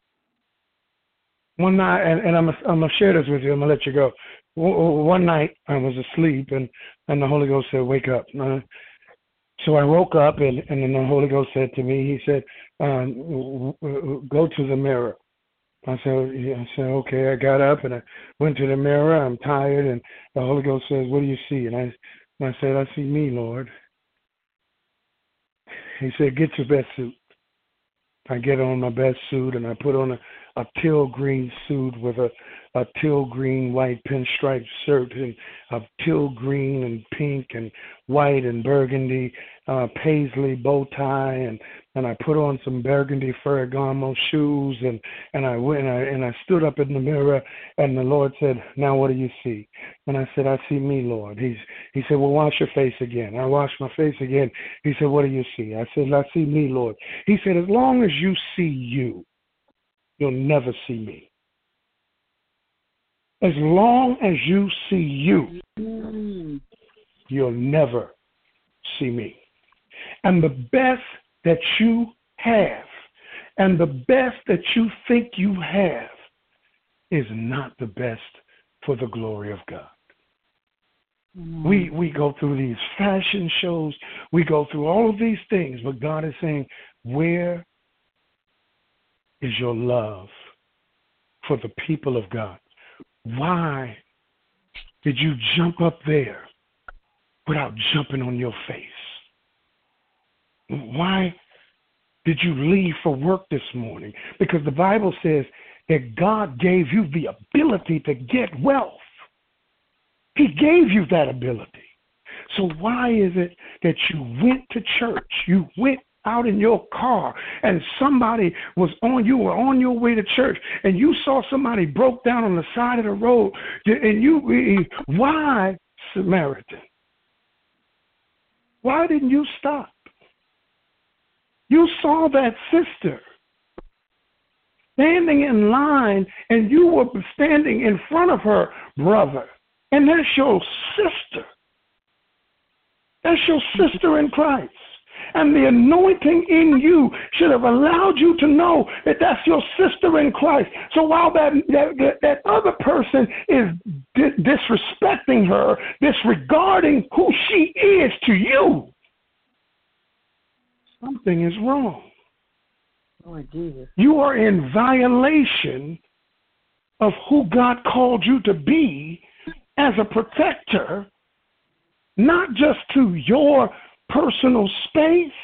One night, and, and I'm, I'm going to share this with you, I'm going to let you go. One night I was asleep and, and the Holy Ghost said, wake up. Uh, So I woke up, and, and then the Holy Ghost said to me, he said, um, go to the mirror. I said, I said, okay. I got up, and I went to the mirror. I'm tired, and the Holy Ghost says, what do you see? And I, and I said, I see me, Lord. He said, get your best suit. I get on my best suit, and I put on a, a teal green suit with a, a teal green white pinstripe shirt and a teal green and pink and white and burgundy uh, paisley bow tie, and, and I put on some burgundy Ferragamo shoes, and, and I went and I, and I stood up in the mirror, and the Lord said, now what do you see? And I said, I see me, Lord. He's, he said, well, wash your face again. I washed my face again. He said, what do you see? I said, I see me, Lord. He said, as long as you see you, you'll never see me. As long as you see you, mm. you'll never see me. And the best that you have and the best that you think you have is not the best for the glory of God. Mm. We we go through these fashion shows. We go through all of these things, but God is saying, where is your love for the people of God? Why did you jump up there without jumping on your face? Why did you leave for work this morning? Because the Bible says that God gave you the ability to get wealth. He gave you that ability. So why is it that you went to church, you went out in your car, and somebody was on, you were on your way to church, and you saw somebody broke down on the side of the road, and you, why, Samaritan? Why didn't you stop? You saw that sister standing in line, and you were standing in front of her brother, and that's your sister. That's your sister in Christ. And the anointing in you should have allowed you to know that that's your sister in Christ. So while that that, that other person is di- disrespecting her, disregarding who she is to you, something is wrong. Lord Jesus. You are in violation of who God called you to be as a protector, not just to your personal space.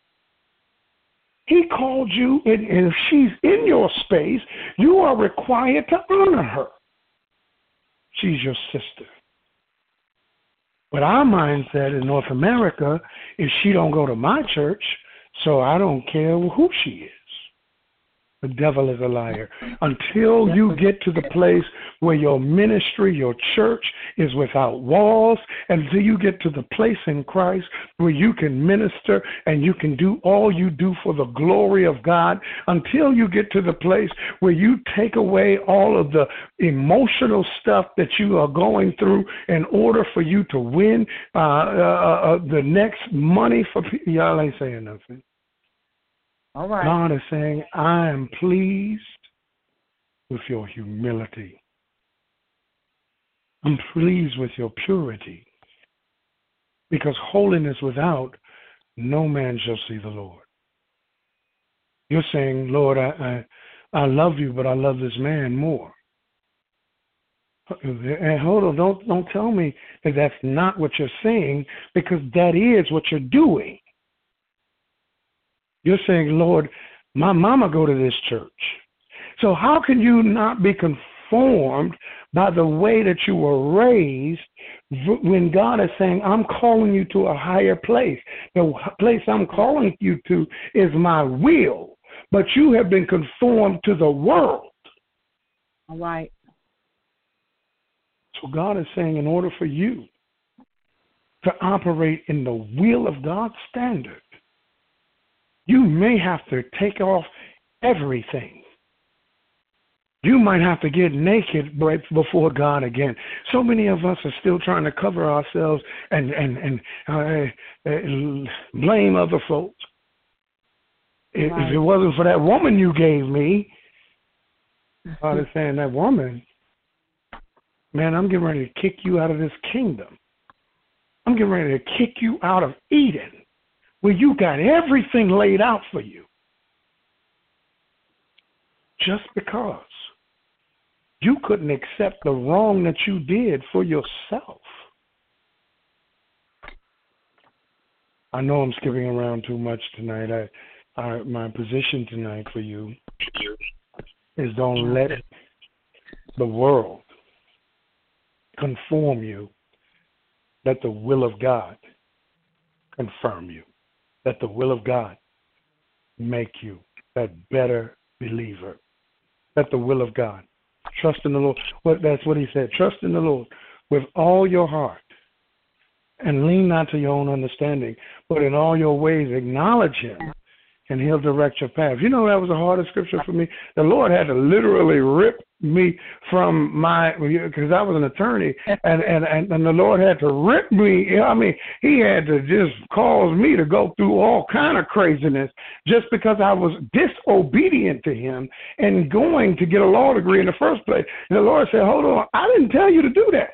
He called you, and if she's in your space, you are required to honor her. She's your sister. But our mindset in North America is she don't go to my church, so I don't care who she is. The devil is a liar. Until you get to the place where your ministry, your church is without walls, until you get to the place in Christ where you can minister and you can do all you do for the glory of God, until you get to the place where you take away all of the emotional stuff that you are going through in order for you to win uh, uh, uh, the next money for people. Y'all ain't saying nothing. All right. God is saying, I am pleased with your humility. I'm pleased with your purity. Because holiness without, no man shall see the Lord. You're saying, Lord, I, I, I love you, but I love this man more. And hold on, don't, don't tell me that that's not what you're saying, because that is what you're doing. You're saying, Lord, my mama go to this church. So how can you not be conformed by the way that you were raised when God is saying, I'm calling you to a higher place? The place I'm calling you to is my will, but you have been conformed to the world. All right. So God is saying, in order for you to operate in the will of God's standard, you may have to take off everything. You might have to get naked right before God again. So many of us are still trying to cover ourselves and and and uh, uh, blame other folks. If, Right. if it wasn't for that woman you gave me, God is saying, that woman, man, I'm getting ready to kick you out of this kingdom. I'm getting ready to kick you out of Eden, where you got everything laid out for you, just because you couldn't accept the wrong that you did for yourself. I know I'm skipping around too much tonight. I, I my position tonight for you is, don't let the world conform you. Let the will of God confirm you. Let the will of God make you that better believer. Let the will of God. Trust in the Lord. Well, that's what he said. Trust in the Lord with all your heart and lean not to your own understanding, but in all your ways acknowledge him, and he'll direct your path. You know, that was the hardest scripture for me. The Lord had to literally rip me from my, because I was an attorney, and, and, and, and the Lord had to rip me. I mean, he had to just cause me to go through all kind of craziness just because I was disobedient to him and going to get a law degree in the first place. And the Lord said, hold on, I didn't tell you to do that.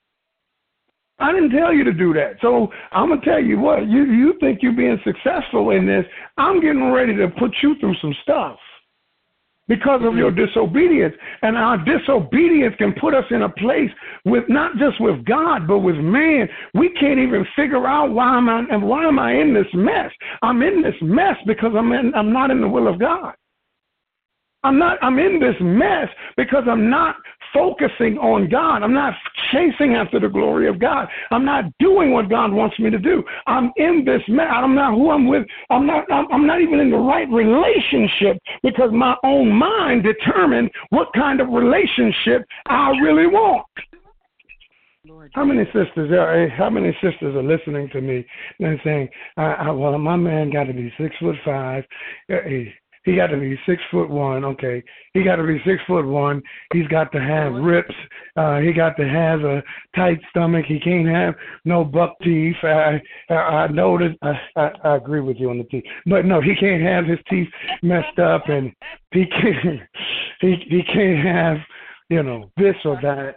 I didn't tell you to do that. So I'm going to tell you what, you, you think you're being successful in this. I'm getting ready to put you through some stuff because of your disobedience. And our disobedience can put us in a place with not just with God, but with man. We can't even figure out why am I, and why am I in this mess? I'm in this mess because I'm in, I'm not in the will of God. I'm not, I'm in this mess because I'm not focusing on God. I'm not chasing after the glory of God. I'm not doing what God wants me to do. I'm in this mess. I'm not who I'm with. I'm not, I'm, I'm not even in the right relationship because my own mind determined what kind of relationship I really want. Lord. How many sisters are, how many sisters are listening to me and saying, I, I, well, my man got to be six foot five. He, He got to be six foot one. Okay, he got to be six foot one. He's got to have rips. Uh, he got to have a tight stomach. He can't have no buck teeth. I I, I know that. I, I, I agree with you on the teeth, but no, he can't have his teeth messed up, and he can't. He he can't have, you know, this or that.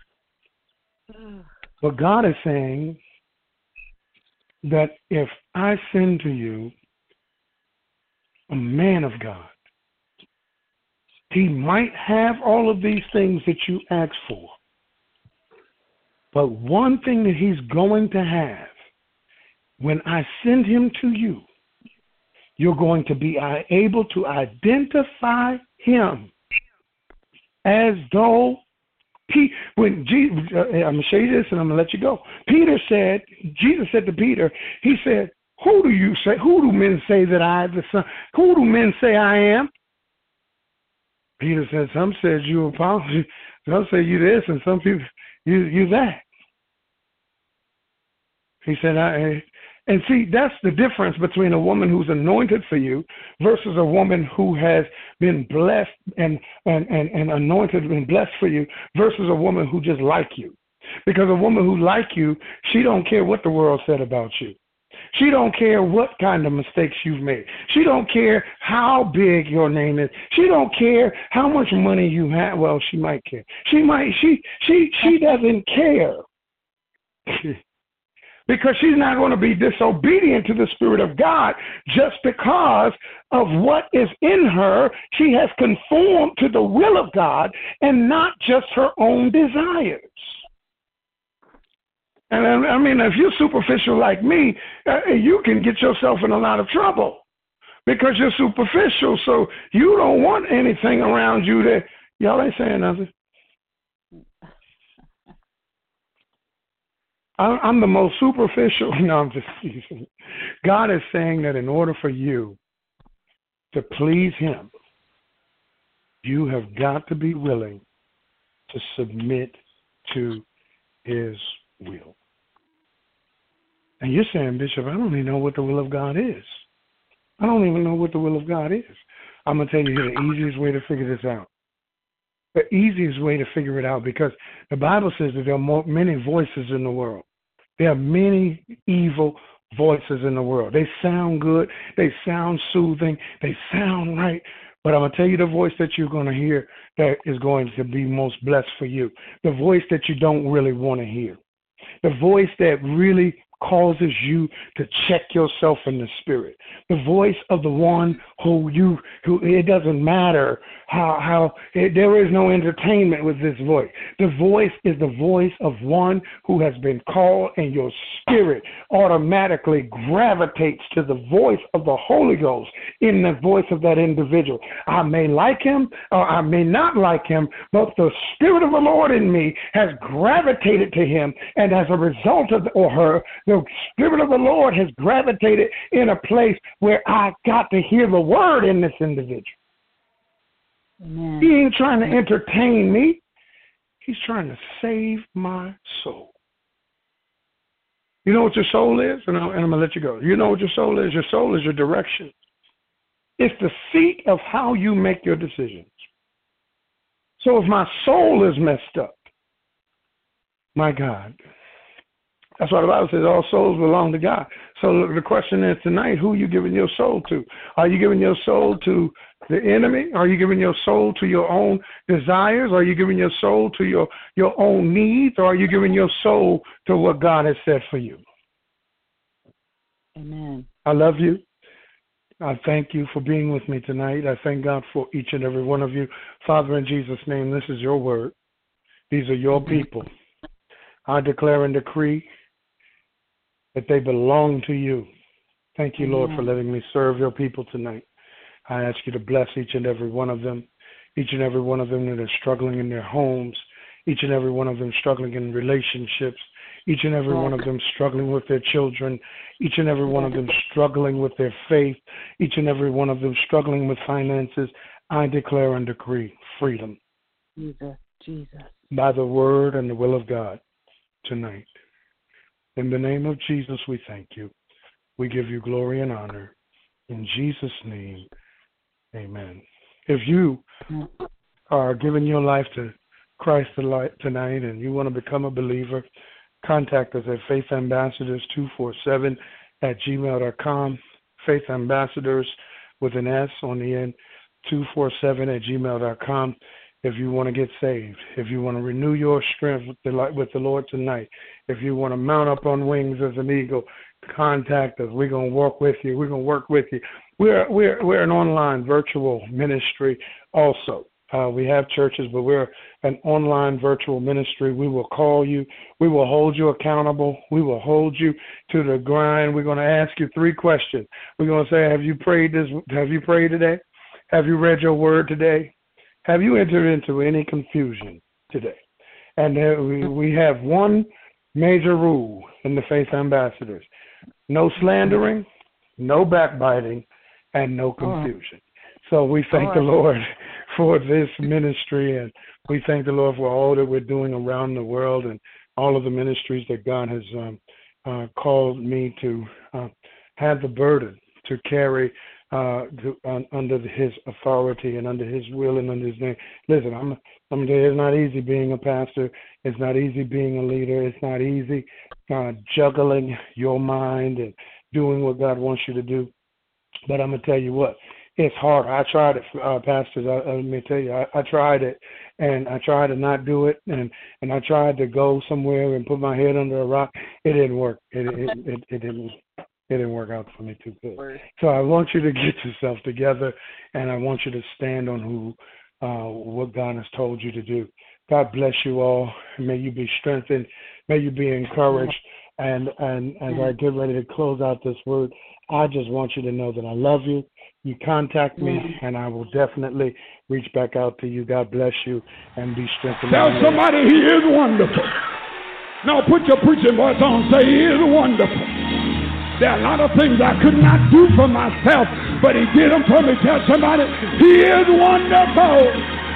But God is saying that if I send to you a man of God, he might have all of these things that you ask for. But one thing that he's going to have, when I send him to you, you're going to be able to identify him as though he, when Jesus, uh, I'm going to show you this and I'm going to let you go. Peter said, Jesus said to Peter, he said, Who do you say? Who do men say that I, the Son? Who do men say I am? Peter said, some said you apostle, some say you this, and some people, you you that. He said, I, and see, that's the difference between a woman who's anointed for you versus a woman who has been blessed and, and, and, and anointed and blessed for you versus a woman who just like you. Because a woman who like you, she don't care what the world said about you. She don't care what kind of mistakes you've made. She don't care how big your name is. She don't care how much money you have. Well, she might care. She might, she, she, she doesn't care. Because she's not going to be disobedient to the Spirit of God just because of what is in her. She has conformed to the will of God and not just her own desires. And I mean, if you're superficial like me, uh, you can get yourself in a lot of trouble because you're superficial. So you don't want anything around you that, y'all ain't saying nothing. I'm the most superficial. No, I'm just teasing. God is saying that in order for you to please him, you have got to be willing to submit to his will. And you're saying, Bishop, I don't even know what the will of God is. I don't even know what the will of God is. I'm going to tell you the easiest way to figure this out. The easiest way to figure it out, because the Bible says that there are more, many voices in the world. There are many evil voices in the world. They sound good. They sound soothing. They sound right. But I'm going to tell you the voice that you're going to hear that is going to be most blessed for you. The voice that you don't really want to hear. The voice that really causes you to check yourself in the spirit. The voice of the one who you, who it doesn't matter how, how it, there is no entertainment with this voice. The voice is the voice of one who has been called, and your spirit automatically gravitates to the voice of the Holy Ghost in the voice of that individual. I may like him or I may not like him, but the Spirit of the Lord in me has gravitated to him, and as a result of the, or her, the Spirit of the Lord has gravitated in a place where I got to hear the word in this individual. Amen. He ain't trying to entertain me. He's trying to save my soul. You know what your soul is? And, and I'm going to let you go. You know what your soul is? Your soul is your direction. It's the seat of how you make your decisions. So if my soul is messed up, my God, that's why the Bible says all souls belong to God. So the question is tonight, who are you giving your soul to? Are you giving your soul to the enemy? Are you giving your soul to your own desires? Are you giving your soul to your, your own needs? Or are you giving your soul to what God has said for you? Amen. I love you. I thank you for being with me tonight. I thank God for each and every one of you. Father, in Jesus' name, this is your word. These are your people. I declare and decree that they belong to you. Thank you, Lord, for letting me serve your people tonight. I ask you to bless each and every one of them, each and every one of them that are struggling in their homes, each and every one of them struggling in relationships, each and every one of them struggling with their children, each and every one of them struggling with their faith, each and every one of them struggling with finances. I declare and decree freedom. Jesus, Jesus. By the word and the will of God tonight. In the name of Jesus, we thank you. We give you glory and honor. In Jesus' name, amen. If you are giving your life to Christ tonight and you want to become a believer, contact us at faith ambassadors two four seven at gmail dot com. Faith Ambassadors with an S on the end, two four seven at gmail dot com. If you want to get saved, if you want to renew your strength with the, with the Lord tonight, if you want to mount up on wings as an eagle, contact us. We're going to walk with you. We're going to work with you. We're we're we're an online virtual ministry also. Uh, we have churches, but we're an online virtual ministry. We will call you. We will hold you accountable. We will hold you to the grind. We're going to ask you three questions. We're going to say, have you prayed this? Have you prayed today? Have you read your word today? Have you entered into any confusion today? And uh, we, we have one major rule in the Faith Ambassadors. No slandering, no backbiting, and no confusion. So we thank the Lord for this ministry, and we thank the Lord for all that we're doing around the world and all of the ministries that God has um, uh, called me to uh, have the burden to carry uh, to, uh, under His authority and under His will and under His name. Listen, I'm, I'm it's not easy being a pastor. It's not easy being a leader. It's not easy uh, juggling your mind and doing what God wants you to do. But I'm going to tell you what, it's hard. I tried it, uh, pastors. I, let me tell you, I, I tried it, and I tried to not do it, and, and I tried to go somewhere and put my head under a rock. It didn't work. It it, it, it didn't it didn't work out for me too good. So I want you to get yourself together, and I want you to stand on who uh, what God has told you to do. God bless you all. May you be strengthened. May you be encouraged. And and as I get ready to close out this word, I just want you to know that I love you. You contact me, and I will definitely reach back out to you. God bless you, and be strengthened. Tell somebody He is wonderful. Now put your preaching voice on. Say He is wonderful. There are a lot of things I could not do for myself, but He did them for me. Tell somebody He is wonderful.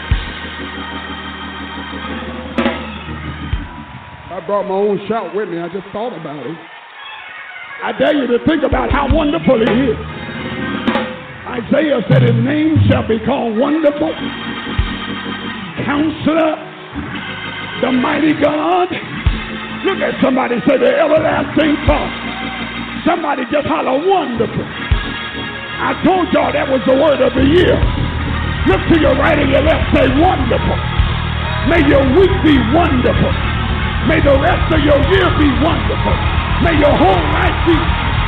I brought my own shout with me. I just thought about it. I dare you to think about how wonderful He is. Isaiah said His name shall be called Wonderful, Counselor, the Mighty God. Look at somebody, say the Everlasting Father. Somebody just holler wonderful. I told y'all that was the word of the year. Look to your right and your left, say wonderful. May your week be wonderful. May the rest of your year be wonderful. May your whole life be.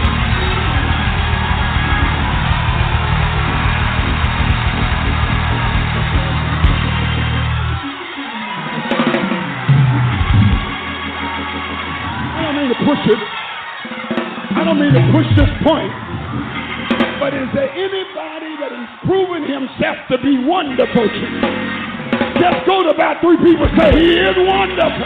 I don't mean to push it. I don't mean to push this point. But is there anybody that has proven himself to be wonderful to you? Just go to about three people and say, He is wonderful.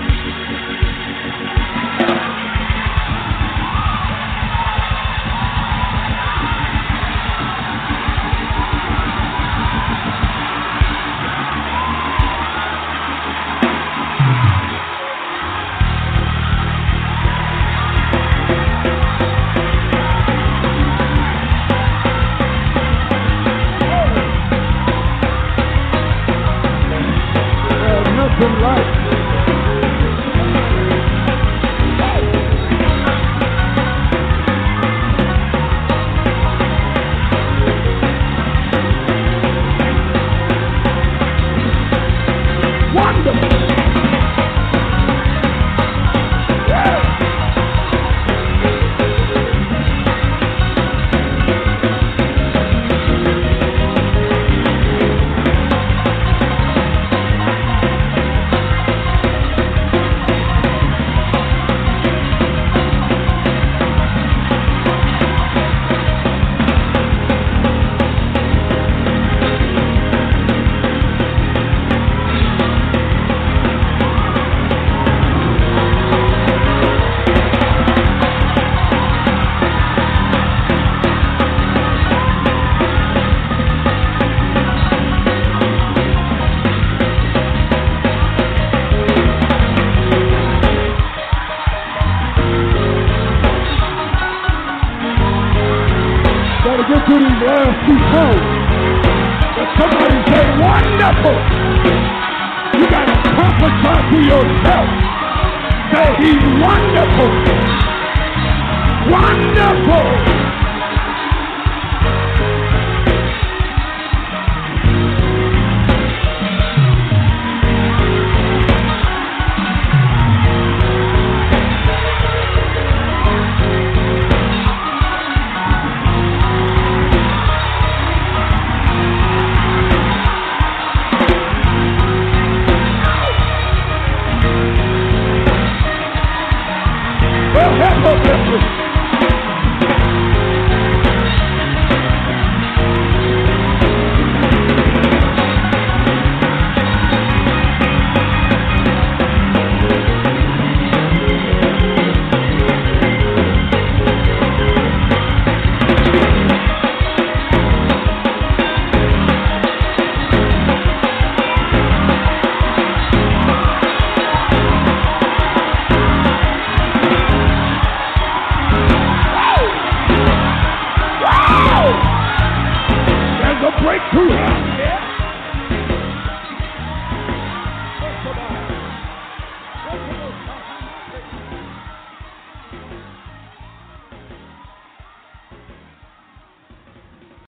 two hands.